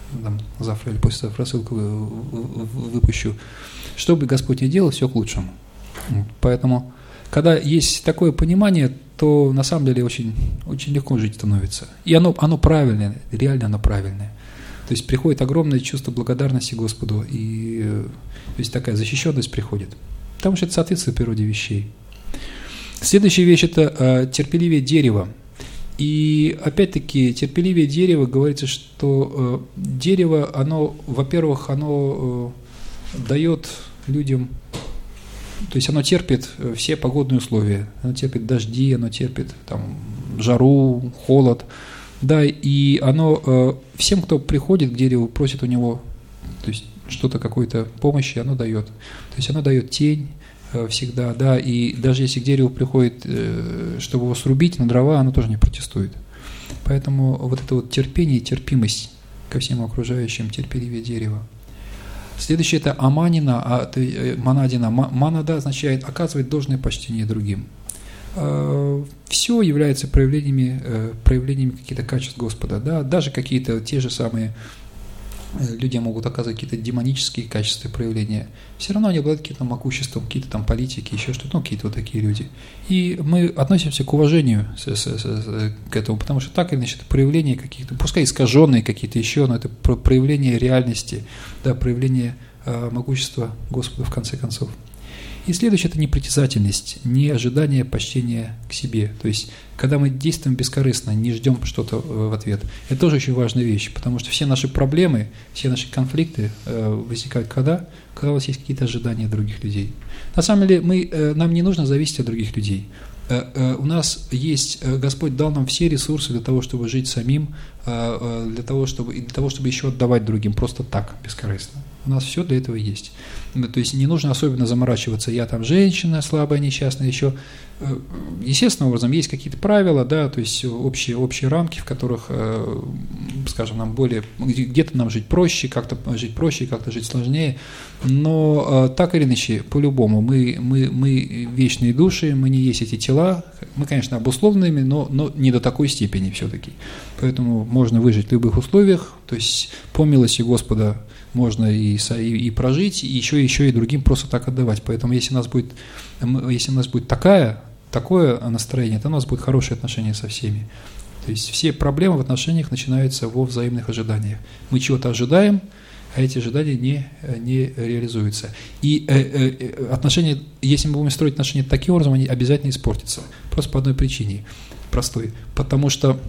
завтра или послезавтра рассылку выпущу. Что бы Господь ни делал, все к лучшему. Поэтому, когда есть такое понимание, то на самом деле очень, очень легко жить становится. И оно правильное, реально оно правильное. То есть приходит огромное чувство благодарности Господу, и то есть такая защищенность приходит. Потому что это соответствует природе вещей. Следующая вещь – это терпеливее дерева. И опять-таки терпеливее дерева говорится, что дерево, оно, во-первых, оно дает людям, то есть оно терпит все погодные условия, оно терпит дожди, оно терпит там жару, холод, да, и оно всем, кто приходит к дереву, просит у него, то есть что-то, какой-то помощи, оно дает. То есть оно дает тень всегда, да, и даже если к дереву приходит, чтобы его срубить на дрова, оно тоже не протестует. Поэтому вот это вот терпение и терпимость ко всем окружающим, терпеливее дерева. Следующее – это аманина, манадина. Манада означает оказывать должное почтение другим. Все является проявлениями каких-то качеств Господа. Да? Даже какие-то те же самые люди могут оказывать какие-то демонические качества проявления. Все равно они обладают каким-то могуществом, какие-то там политики, еще что-то, ну, какие-то вот такие люди. И мы относимся к уважению к этому, потому что так или иначе это проявление каких-то, пускай искаженные какие-то еще, но это проявление реальности, да, проявление могущества Господа в конце концов. И следующее – это непритязательность, не ожидание почтения к себе. То есть, когда мы действуем бескорыстно, не ждем что-то в ответ. Это тоже очень важная вещь, потому что все наши проблемы, все наши конфликты возникают когда у вас есть какие-то ожидания других людей. На самом деле, нам не нужно зависеть от других людей. У нас есть, Господь дал нам все ресурсы для того, чтобы жить самим, для того, чтобы еще отдавать другим, просто так, бескорыстно. У нас все для этого есть. То есть не нужно особенно заморачиваться, я там женщина слабая, несчастная, еще. Естественным образом есть какие-то правила, да, то есть общие рамки, в которых, скажем, нам где-то нам жить проще, как-то жить сложнее, но так или иначе, по-любому, мы вечные души, мы не есть эти тела, мы, конечно, обусловленными, но не до такой степени все-таки. Поэтому можно выжить в любых условиях, то есть по милости Господа можно и прожить, и еще и другим просто так отдавать. Поэтому если у нас будет такое настроение, то у нас будет хорошее отношение со всеми. То есть все проблемы в отношениях начинаются во взаимных ожиданиях. Мы чего-то ожидаем, а эти ожидания не реализуются. И отношения, если мы будем строить отношения таким образом, они обязательно испортятся. Просто по одной причине, простой. Потому что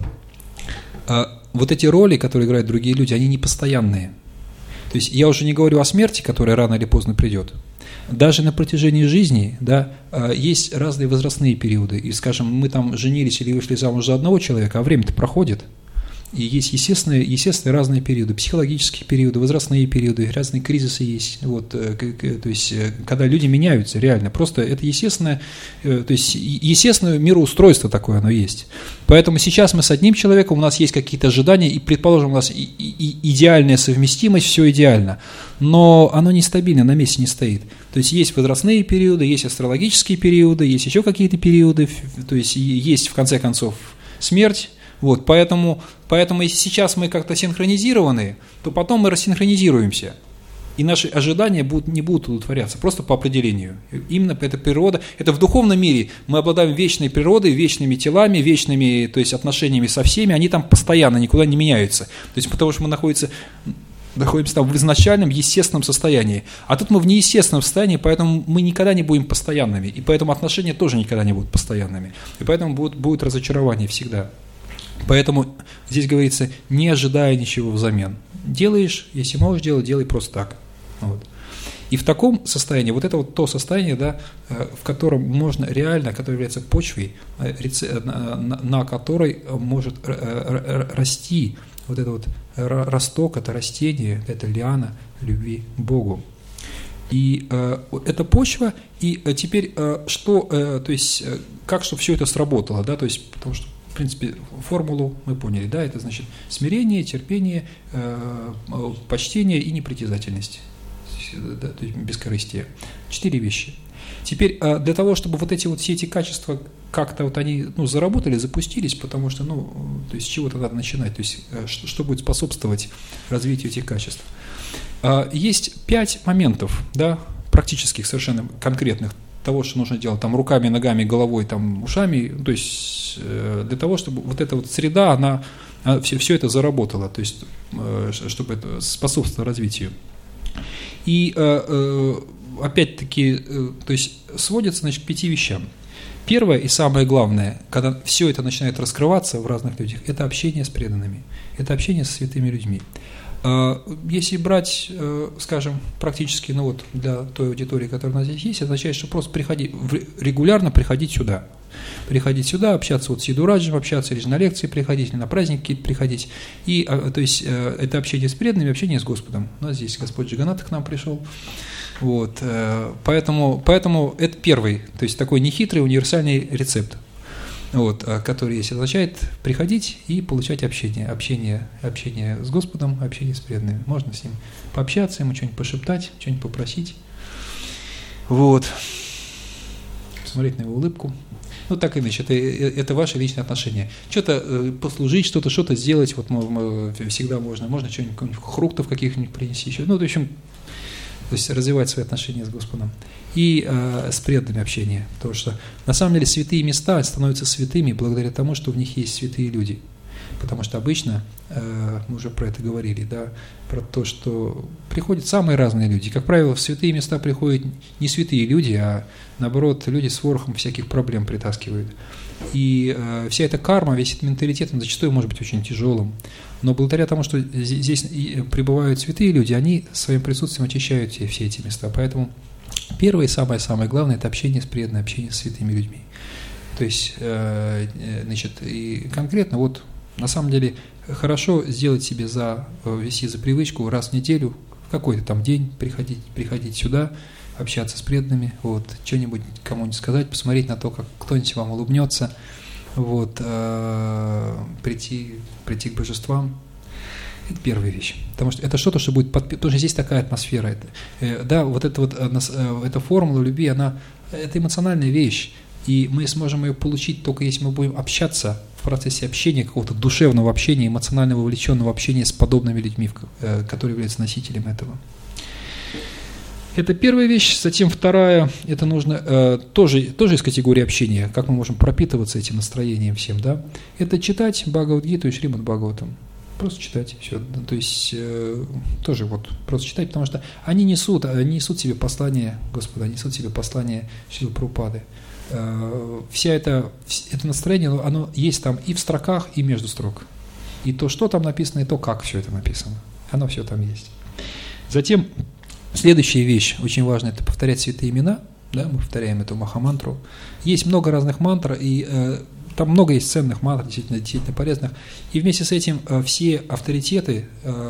вот эти роли, которые играют другие люди, они не постоянные. То есть я уже не говорю о смерти, которая рано или поздно придет. Даже на протяжении жизни, да, есть разные возрастные периоды. И, скажем, мы там женились или вышли замуж за одного человека, а время-то проходит. И есть естественные разные периоды, психологические периоды, возрастные периоды, разные кризисы есть. Вот, то есть, когда люди меняются, реально. Просто это естественное мироустройство такое оно есть. Поэтому сейчас мы с одним человеком, у нас есть какие-то ожидания, и, предположим, у нас и идеальная совместимость, все идеально. Но оно нестабильно, на месте не стоит. То есть возрастные периоды, есть астрологические периоды, есть еще какие-то периоды, то есть есть, в конце концов, смерть. Вот, поэтому если сейчас мы как-то синхронизированы, то потом мы рассинхронизируемся. И наши ожидания не будут удовлетворяться, просто по определению. Именно эта природа, это в духовном мире мы обладаем вечной природой, вечными телами, вечными, то есть отношениями со всеми, они там постоянно никуда не меняются. То есть потому что мы находимся там в изначальном естественном состоянии. А тут мы в неестественном состоянии, поэтому мы никогда не будем постоянными. И поэтому отношения тоже никогда не будут постоянными. И поэтому будет разочарование всегда. Поэтому здесь говорится, не ожидая ничего взамен. Делаешь, если можешь делать, делай просто так. Вот. И в таком состоянии, вот это вот то состояние, да, в котором можно реально, которое является почвой, на которой может расти вот это вот росток, это растение, это лиана любви к Богу. И это почва, и теперь то есть как, чтобы все это сработало, да, то есть потому что в принципе, формулу мы поняли, да, это значит смирение, терпение, почтение и непритязательность, да, то есть бескорыстие. 4 вещи. Теперь для того, чтобы все эти качества как-то вот они, заработали, запустились, потому что, то есть с чего-то надо начинать, то есть что будет способствовать развитию этих качеств. Есть 5 моментов, да, практических, совершенно конкретных, того, что нужно делать, там, руками, ногами, головой, там, ушами, то есть для того, чтобы вот эта вот среда, она все это заработала, то есть чтобы это способствовало развитию. И опять-таки, то есть сводится, значит, к 5 вещам. Первое и самое главное, когда все это начинает раскрываться в разных людях, это общение с преданными, это общение со святыми людьми. Если брать, скажем, практически, ну вот для той аудитории, которая у нас здесь есть, это означает, что просто регулярно приходить сюда, общаться вот с Ядураджем, общаться, или же на лекции приходить, или на праздники какие-то приходить. И, то есть, это общение с преданными, общение с Господом. У нас здесь Господь Джаганнатха к нам пришел. Вот, поэтому это первый, то есть такой нехитрый универсальный рецепт, вот, который есть, означает приходить и получать общение с Господом, общение с преданными. Можно с ним пообщаться, ему что-нибудь пошептать, что-нибудь попросить, вот, смотреть на его улыбку. Ну, так или иначе, это ваши личные отношения. Что-то послужить, что-то сделать, вот всегда можно что-нибудь, фруктов каких-нибудь принести еще, ну, в общем, то есть развивать свои отношения с Господом. И с преданными общение. Потому что на самом деле святые места становятся святыми благодаря тому, что в них есть святые люди. Потому что обычно, мы уже про это говорили, да, про то, что приходят самые разные люди. Как правило, в святые места приходят не святые люди, а наоборот, люди с ворохом всяких проблем притаскивают. И вся эта карма, весь этот менталитет, он зачастую может быть очень тяжелым. Но благодаря тому, что здесь пребывают святые люди, они своим присутствием очищают все эти места. Поэтому первое и самое главное – это общение с преданными, общение с святыми людьми. То есть, значит, и конкретно вот на самом деле хорошо сделать себе ввести за привычку раз в неделю, в какой-то там день приходить сюда, общаться с преданными, вот, что-нибудь кому-нибудь сказать, посмотреть на то, как кто-нибудь вам улыбнется, вот, прийти к божествам. Это первая вещь. Потому что это что-то, что будет потому что здесь такая атмосфера. Да, вот эта формула любви, это эмоциональная вещь. И мы сможем ее получить только если мы будем общаться в процессе общения, какого-то душевного общения, эмоционально вовлеченного общения с подобными людьми, которые являются носителем этого. Это первая вещь. Затем вторая, это нужно тоже из категории общения, как мы можем пропитываться этим настроением всем, да? Это читать Бхагавад-гиту и Шримад Бхагаватам. Просто читать все. То есть тоже вот просто читать, потому что они несут в себе послание Господа, они несут в себе послание Шрилы Прабхупады. Все это настроение, оно есть там и в строках, и между строк. И то, что там написано, и то, как все это написано. Оно все там есть. Затем следующая вещь, очень важная, это повторять святые имена. Да, мы повторяем эту махамантру. Есть много разных мантр, и там много есть ценных мантр, действительно полезных. И вместе с этим все авторитеты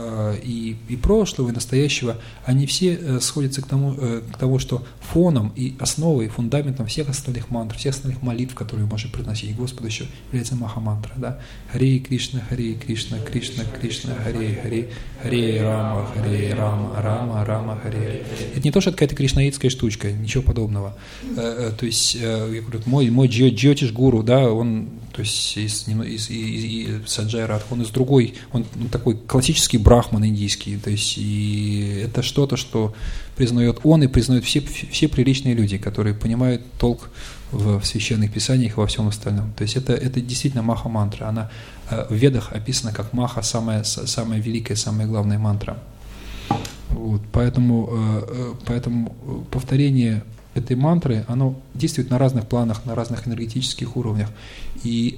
и прошлого, и настоящего, они все сходятся к тому, что фоном и основой, фундаментом всех остальных мантр, всех остальных молитв, которые мы можем приносить Господу, еще является махамантра. Да? Харе Кришна, Кришна, Кришна, Харе, Харе Рама, Рама, Харе. Это не то, что это какая-то кришнаитская штучка, ничего подобного. То есть, я говорю, мой Джьотиш Гуру, да, он, то есть из Санджай Радха, он из другой, он такой классический брахман индийский, то есть и это что-то, что признает он и признают все приличные люди, которые понимают толк в священных писаниях и во всем остальном. То есть это действительно маха-мантра, она в Ведах описана как маха, самая великая, самая главная мантра. Вот, поэтому повторение этой мантры, оно действует на разных планах, на разных энергетических уровнях, и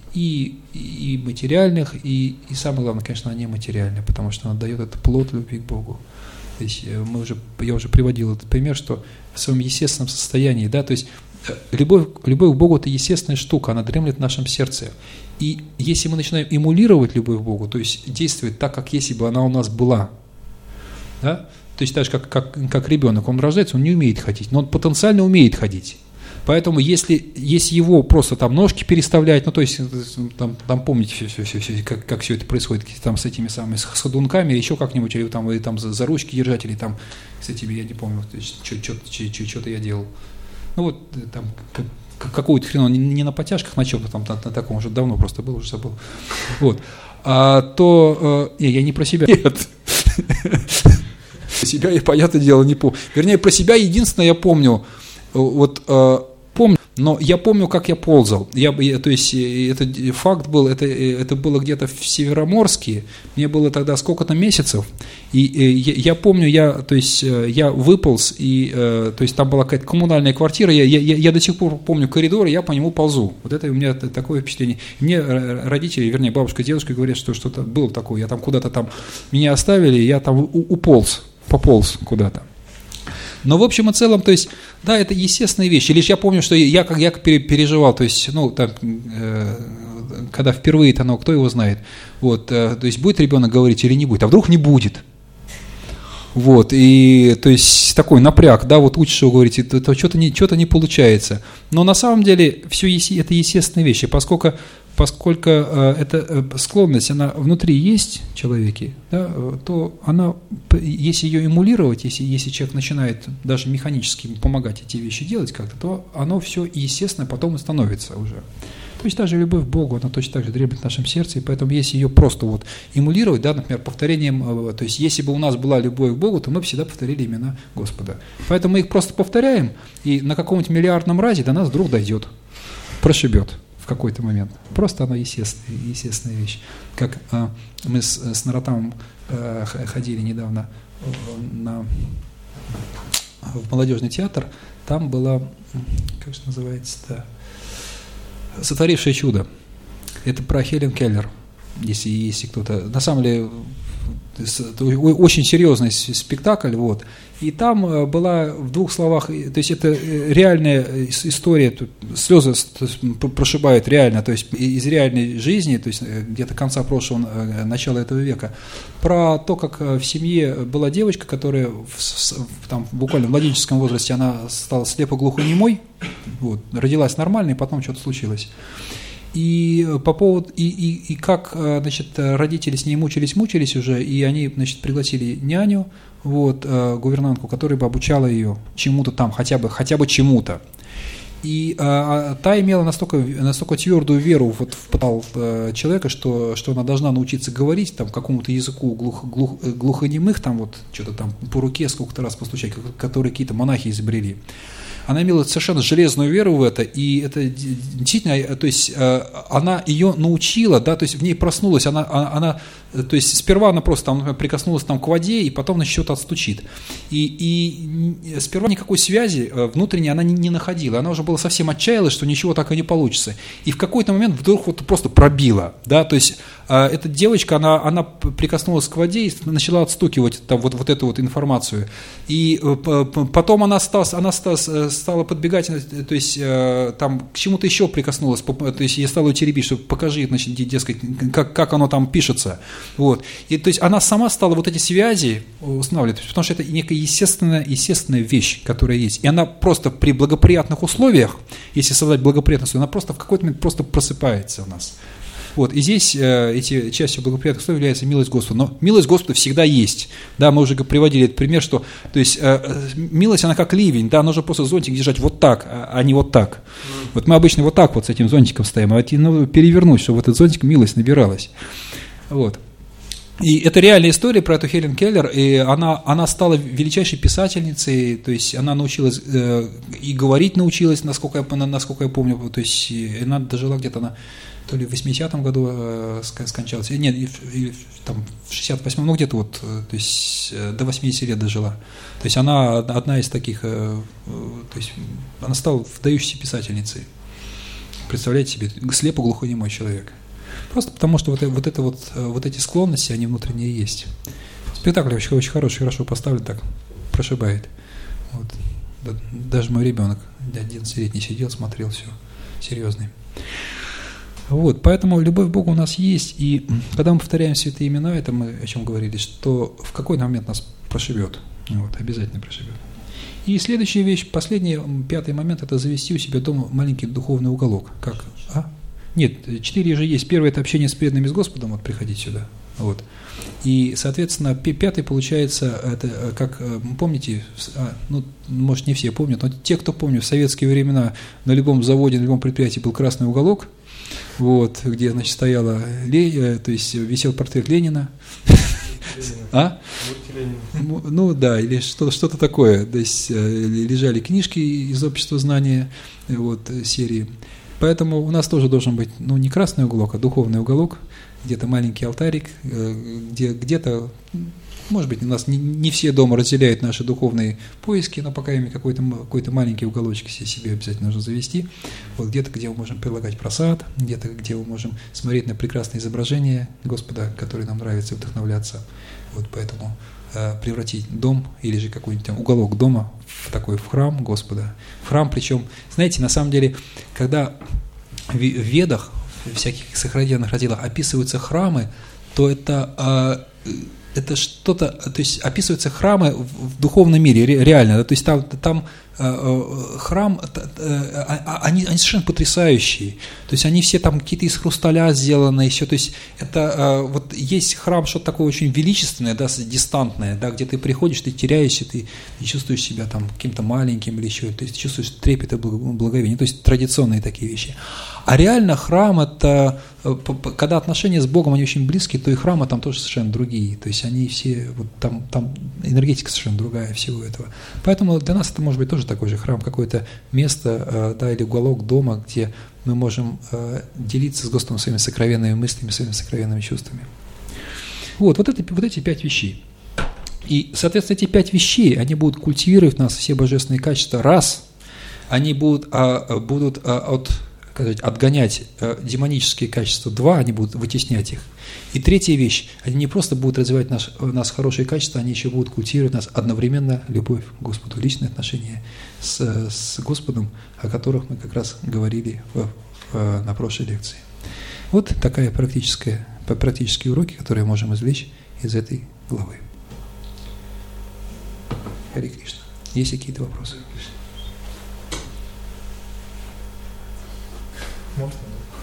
материальных, и самое главное, конечно, она нематериальная, потому что она дает этот плод любви к Богу. То есть я уже приводил этот пример, что в своем естественном состоянии, да, то есть любовь к Богу – это естественная штука, она дремлет в нашем сердце. И если мы начинаем эмулировать любовь к Богу, то есть действовать так, как если бы она у нас была, да, то есть так же, как ребенок, он рождается, он не умеет ходить, но он потенциально умеет ходить. Поэтому если его просто там ножки переставлять, ну то есть там помните все, как все это происходит, там с этими самыми с ходунками, или еще как-нибудь, или там за ручки держать, или там с этими, я не помню, что-то я делал. Ну вот там какую-то хрену, не на подтяжках, на чем-то там, на таком, уже давно просто был, уже забыл. Вот. Я не про себя. Нет. Про себя я, понятное дело, не помню. Вернее, про себя единственное я помню, помню, но я помню, как я ползал. То есть это факт был, это было где-то в Североморске, мне было тогда сколько-то месяцев, и я помню, я выполз, то есть там была какая-то коммунальная квартира, я до сих пор помню коридор, и я по нему ползу. Вот это у меня такое впечатление. Мне родители, вернее, бабушка и дедушка говорят, что что-то было такое, я там куда-то там, меня оставили, я там пополз куда-то. Но в общем и целом, то есть, да, это естественные вещи. Лишь я помню, что я переживал, то есть, когда впервые-то, кто его знает, то есть, будет ребенок говорить или не будет, а вдруг не будет. И, то есть, такой напряг, да, учишь его говорить, то что-то не получается. Но на самом деле, все это естественные вещи, поскольку эта склонность, она внутри есть в человеке, да, то она, если ее эмулировать, если человек начинает даже механически помогать эти вещи делать как-то, то оно все естественно потом и становится уже. То есть даже любовь к Богу, она точно так же дремлет в нашем сердце, и поэтому если ее просто эмулировать, да, например, повторением, то есть если бы у нас была любовь к Богу, то мы бы всегда повторили имена Господа. Поэтому мы их просто повторяем, и на каком-нибудь миллиардном разе до нас вдруг дойдет, прошибет в какой-то момент. Просто оно естественная вещь. Как мы с Наротамом ходили недавно в молодежный театр, там была, как же называется-то, «Сотворившее чудо». Это про Хелен Келлер, если кто-то... На самом деле, очень серьезный спектакль, И там была в двух словах, то есть это реальная история, слезы прошибают реально, то есть из реальной жизни, то есть где-то конца прошлого, начала этого века, про то, как в семье была девочка, которая буквально в младенческом возрасте она стала слепо-глухонемой, родилась нормальной, потом что-то случилось. И по поводу и как, родители с ней мучились уже, и они, пригласили няню, гувернантку, которая бы обучала ее чему-то там, хотя бы чему-то. И та имела настолько твердую веру в потенциал человека, что она должна научиться говорить какому-то языку глухонемых, что-то там по руке сколько-то раз постучать, которые какие-то монахи изобрели. Она имела совершенно железную веру в это, и это действительно, то есть она ее научила, да, то есть в ней проснулась, она то есть сперва она просто например, прикоснулась к воде, и потом что-то отстучит. И сперва никакой связи внутренней она не находила, она уже была совсем отчаялась, что ничего так и не получится. И в какой-то момент вдруг просто пробила, да, то есть эта девочка, она прикоснулась к воде и начала отстукивать эту информацию. И потом она стала подбегать, то есть к чему-то еще прикоснулась, то есть я стала ее теребить, что покажи, дескать, как оно там пишется. И то есть она сама стала эти связи устанавливать, потому что это некая естественная вещь, которая есть. И она просто при благоприятных условиях, если создать благоприятные условия, она просто в какой-то момент просто просыпается у нас. И здесь частью благоприятных условий является милость Господа. Но милость Господа всегда есть. Да, мы уже приводили этот пример, что то есть, милость, она как ливень, да, нужно просто зонтик держать вот так, а не вот так. Мы обычно вот так с этим зонтиком стоим, а перевернуть, чтобы в этот зонтик милость набиралась. И это реальная история про эту Хелен Келлер, и она стала величайшей писательницей, то есть она научилась и говорить научилась, насколько я помню, то есть она дожила где-то то ли в 80-м году скончалась, нет, там в 68-м, где-то то есть до 80 лет дожила. То есть она одна из таких, то есть она стала выдающейся писательницей. Представляете себе, слепо-глухонемой человек. Просто потому, что эти склонности, они внутренние есть. Спектакль очень, очень хороший, хорошо поставлен, так прошибает. Даже мой ребенок, 11-летний, сидел, смотрел, все, серьезный. Поэтому любовь к Богу у нас есть, и когда мы повторяем святые имена, это мы о чем говорили, что в какой-то момент нас прошибет, обязательно прошибет. И следующая вещь, последний, 5-й момент, это завести у себя дома маленький духовный уголок. Нет, 4 же есть. Первое – это общение с преданными, с Господом, приходить сюда. И, соответственно, 5-й получается, это, как, помните, может, не все помнят, но те, кто помнит, в советские времена на любом заводе, на любом предприятии был красный уголок, где, стояла, то есть висел портрет Ленина, Ну да, или что-то такое. То есть лежали книжки из общества знания, вот, серии. Поэтому у нас тоже должен быть, ну, не красный уголок, а духовный уголок, где-то маленький алтарик, где-то, может быть, у нас не все дома разделяют наши духовные поиски, но пока им какой-то маленький уголочек себе обязательно нужно завести. Вот где-то, где мы можем прилагать просад, где-то, где мы можем смотреть на прекрасное изображение Господа, которое нам нравится, вдохновляться. Вот поэтому превратить дом или же какой-нибудь там уголок дома в храм Господа. В храм, причем, знаете, на самом деле, когда в Ведах, в всяких сохраненных разделах описываются храмы, то это что-то, то есть описываются храмы в духовном мире, реально, да, то есть там храм, они совершенно потрясающие, то есть они все там какие-то из хрусталя сделаны, еще, то есть это вот есть храм, что-то такое очень величественное, да, дистантное, да, где ты приходишь, ты теряешься, ты чувствуешь себя там каким-то маленьким или еще, то есть чувствуешь трепет и благоговение, то есть традиционные такие вещи. А реально храм – это, когда отношения с Богом, они очень близкие, то и храмы там тоже совершенно другие. То есть они все, вот там энергетика совершенно другая всего этого. Поэтому для нас это может быть тоже такой же храм, какое-то место, да, или уголок дома, где мы можем делиться с Господом своими сокровенными мыслями, своими сокровенными чувствами. Вот эти 5 вещей. И, соответственно, эти 5 вещей, они будут культивировать в нас все божественные качества. Раз, они будут отгонять демонические качества. 2, они будут вытеснять их. И 3 вещь, они не просто будут развивать у нас хорошие качества, они еще будут культивировать в нас одновременно любовь к Господу, личные отношения с Господом, о которых мы как раз говорили на прошлой лекции. Вот такая практические уроки, которые можем извлечь из этой главы. Харе Кришна. Есть какие-то вопросы? Можно?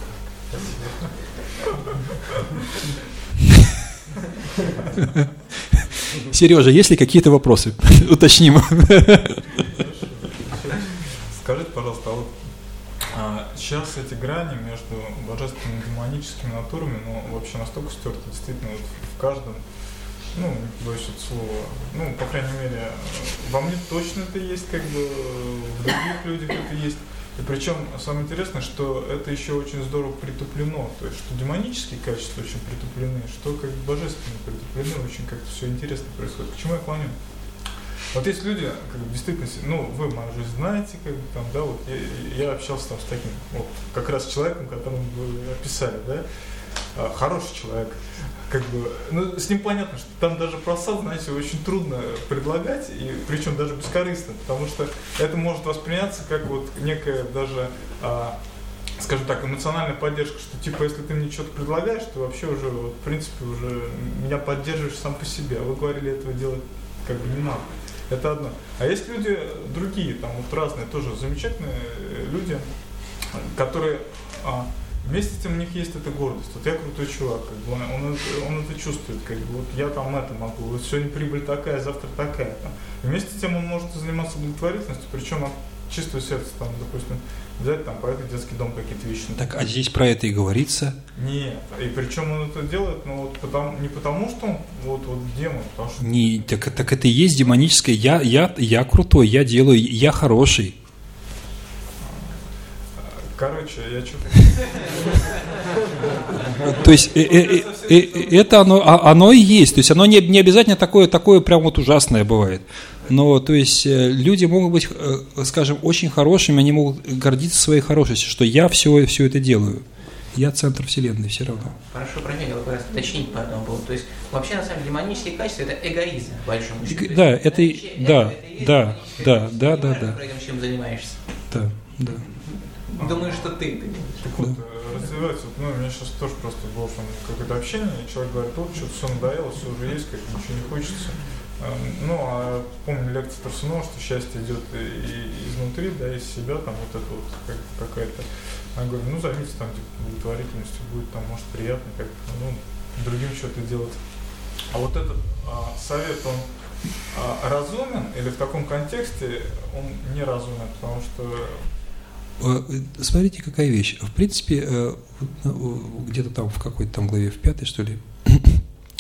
Сережа, есть ли какие-то вопросы? Уточним. Скажите, пожалуйста, вот сейчас эти грани между божественными и демоническими натурами, вообще настолько стерты, действительно, вот в каждом, не боюсь этого слова, по крайней мере, во мне точно это есть, как бы в других людях это есть. И причем самое интересное, что это еще очень здорово притуплено, то есть что демонические качества очень притуплены, что как бы божественные притуплены, очень как-то все интересно происходит. К чему я клоню? Вот есть люди, как бы, действительно, вы мою жизнь знаете, как бы там, да, вот я общался там с таким, вот, как раз человеком, которому вы описали, да, хороший человек, как бы, с ним понятно, что там даже просад, знаете, очень трудно предлагать, и причем даже бескорыстно, потому что это может восприняться как вот некая даже, скажем так, эмоциональная поддержка, что типа, если ты мне что-то предлагаешь, ты вообще уже, вот, в принципе, уже меня поддерживаешь сам по себе, а вы говорили, этого делать как бы не надо. Это одно. А есть люди другие, там вот разные, тоже замечательные люди, которые вместе с тем у них есть эта гордость. Вот я крутой чувак, как бы он это чувствует, как бы вот я там это могу, вот сегодня прибыль такая, завтра такая. Там. И вместе с тем он может заниматься благотворительностью, причем от чистого сердца, там, допустим, взять там поехать в детский дом, какие-то вещи. Так, а здесь про это и говорится? Нет, и причем он это делает, не потому, что он вот демон, потому что... Не, так это и есть демоническое, я крутой, я делаю, я хороший. Короче, я что-то... То есть это оно и есть, то есть оно не обязательно такое прям вот ужасное бывает. Но, то есть, люди могут быть, скажем, очень хорошими, они могут гордиться своей хорошестью, что я все это делаю. Я центр вселенной все равно. Хорошо, про меня как раз уточнить по одному поводу. То есть, вообще, на самом деле, демонические качества – это эгоизм, в большом счете. Да, это чем занимаешься. Да. Думаю, что ты. Так вот, развивается, у меня сейчас тоже просто было там какое-то общение, и человек говорит, что-то все надоело, все уже есть, как ничего не хочется. А помню лекцию Тарсунова, что счастье идет изнутри, да, из себя, там вот это вот какая-то. Я говорю, займитесь там типа благотворительностью, будет там, может, приятно как-то, другим что-то делать. А вот этот совет, он разумен или в таком контексте он не разумен, потому что... Смотрите, какая вещь. В принципе, где-то там в какой-то там главе, в 5, что ли,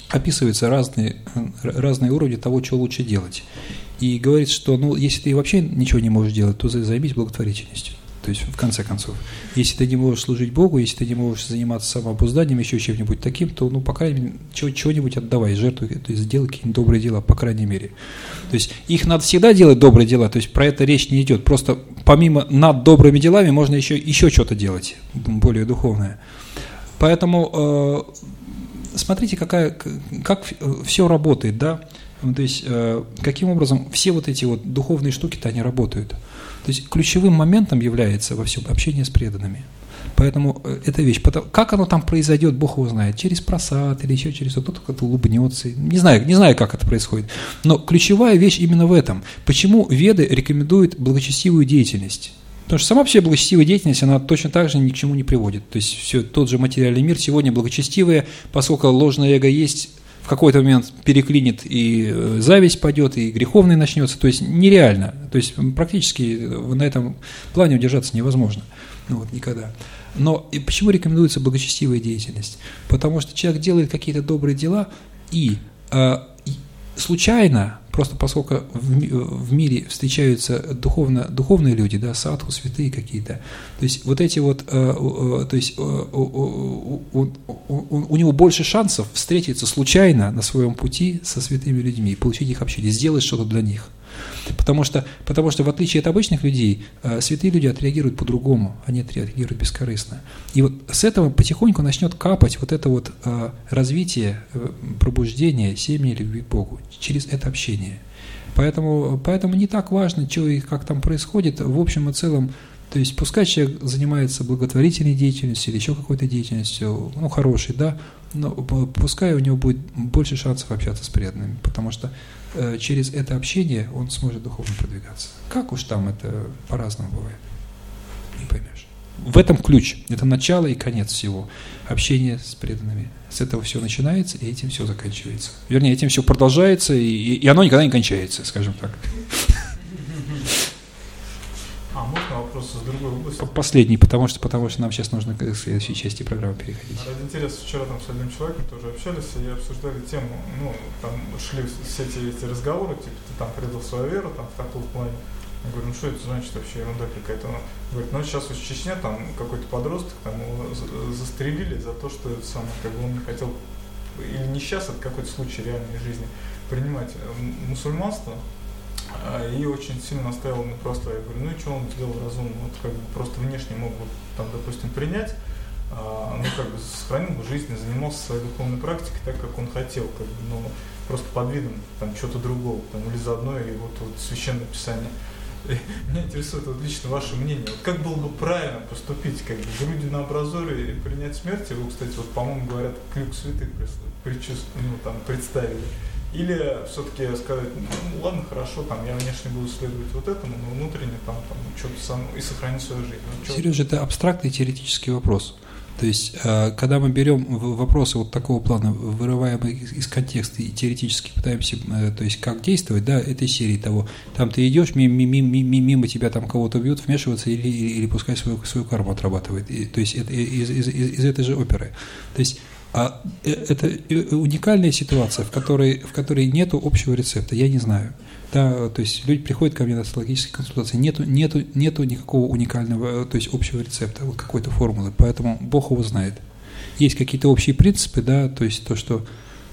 описываются разные уровни того, что лучше делать. И говорится, что если ты вообще ничего не можешь делать, то займись благотворительностью. То есть, в конце концов, если ты не можешь служить Богу, если ты не можешь заниматься самообузданием, еще чем-нибудь таким, то, по крайней мере, чего-нибудь отдавай, жертвуй, то есть делай какие-нибудь добрые дела, по крайней мере. То есть, их надо всегда делать, добрые дела, то есть, про это речь не идет. Просто помимо над добрыми делами можно еще что-то делать, более духовное. Поэтому смотрите, как все работает, да? То есть, каким образом все вот эти вот духовные штуки-то, они работают. То есть ключевым моментом является во всем общение с преданными. Поэтому эта вещь, как оно там произойдет, Бог его знает, через просад или еще через кто-то как-то улыбнется, не знаю, как это происходит. Но ключевая вещь именно в этом. Почему Веды рекомендуют благочестивую деятельность? Потому что сама вообще благочестивая деятельность, она точно так же ни к чему не приводит. То есть все тот же материальный мир сегодня благочестивые, поскольку ложное эго есть, в какой-то момент переклинит, и зависть пойдет, и греховный начнется, то есть нереально, то есть практически на этом плане удержаться невозможно, никогда. Но и почему рекомендуется благочестивая деятельность? Потому что человек делает какие-то добрые дела, и случайно, просто поскольку в мире встречаются духовные люди, да, садху, святые какие-то, то есть вот эти вот, то есть у него больше шансов встретиться случайно на своем пути со святыми людьми и получить их общение, сделать что-то для них. Потому что в отличие от обычных людей, святые люди отреагируют по-другому, они отреагируют бескорыстно. И вот с этого потихоньку начнет капать вот это вот развитие, пробуждение семьи любви к Богу через это общение. Поэтому не так важно, что и как там происходит, в общем и целом. То есть пускай человек занимается благотворительной деятельностью или еще какой-то деятельностью, хорошей, да, но пускай у него будет больше шансов общаться с преданными, потому что через это общение он сможет духовно продвигаться. Как уж там это по-разному бывает, не поймешь. В этом ключ, это начало и конец всего. Общение с преданными. С этого все начинается, и этим все заканчивается. Вернее, этим все продолжается, и оно никогда не кончается, скажем так. А можно вопрос из другой области? Последний, потому что нам сейчас нужно к следующей части программы переходить. Ради интереса, вчера там с одним человеком тоже общались и обсуждали тему, там шли все эти разговоры, типа ты там предал свою веру, там в таком плане. Я говорю, что это значит вообще, ерунда какая-то. Он говорит, сейчас в Чечне там какой-то подросток, там его застрелили за то, что он не хотел, или не сейчас, это какой-то случай реальной жизни, принимать мусульманство. И очень сильно настаивал на просто, я говорю, и что он сделал разумно, просто внешне мог бы, допустим, принять, сохранил бы жизнь, занимался своей духовной практикой так, как он хотел, просто под видом чего-то другого, или заодно и вот священное писание. И меня интересует лично ваше мнение, как было бы правильно поступить, грудью на амбразуре и принять смерть, его, кстати, по-моему, говорят, клюк святых представили. Или все-таки сказать, ладно, хорошо, я внешне буду следовать вот этому, но внутренне что-то сам и сохранить свою жизнь. Сережа, это абстрактный теоретический вопрос. То есть, когда мы берем вопросы вот такого плана, вырываем их из контекста и теоретически пытаемся, то есть, как действовать, да, этой серии того, там ты идешь, мимо тебя там кого-то бьют, вмешиваться или пускай свою карму отрабатывает. То есть, это из этой же оперы. То есть, это уникальная ситуация, в которой нету общего рецепта, я не знаю. Да, то есть люди приходят ко мне на астрологические консультации, нету никакого уникального, то есть общего рецепта, какой-то формулы, поэтому Бог его знает. Есть какие-то общие принципы, да, то есть то, что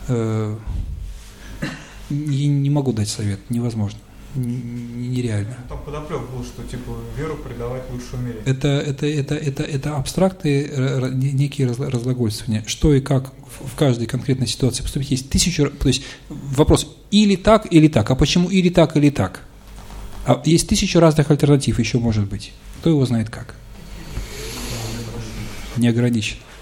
не могу дать совет, невозможно. Нереально. Там подоплек был, что веру предавать лучше умереть. Это абстрактные некие разглагольствования. Что и как в каждой конкретной ситуации поступить. Есть тысячу, то есть вопрос или так, а почему или так? А есть 1000 разных альтернатив еще может быть. Кто его знает как? Не ограничен.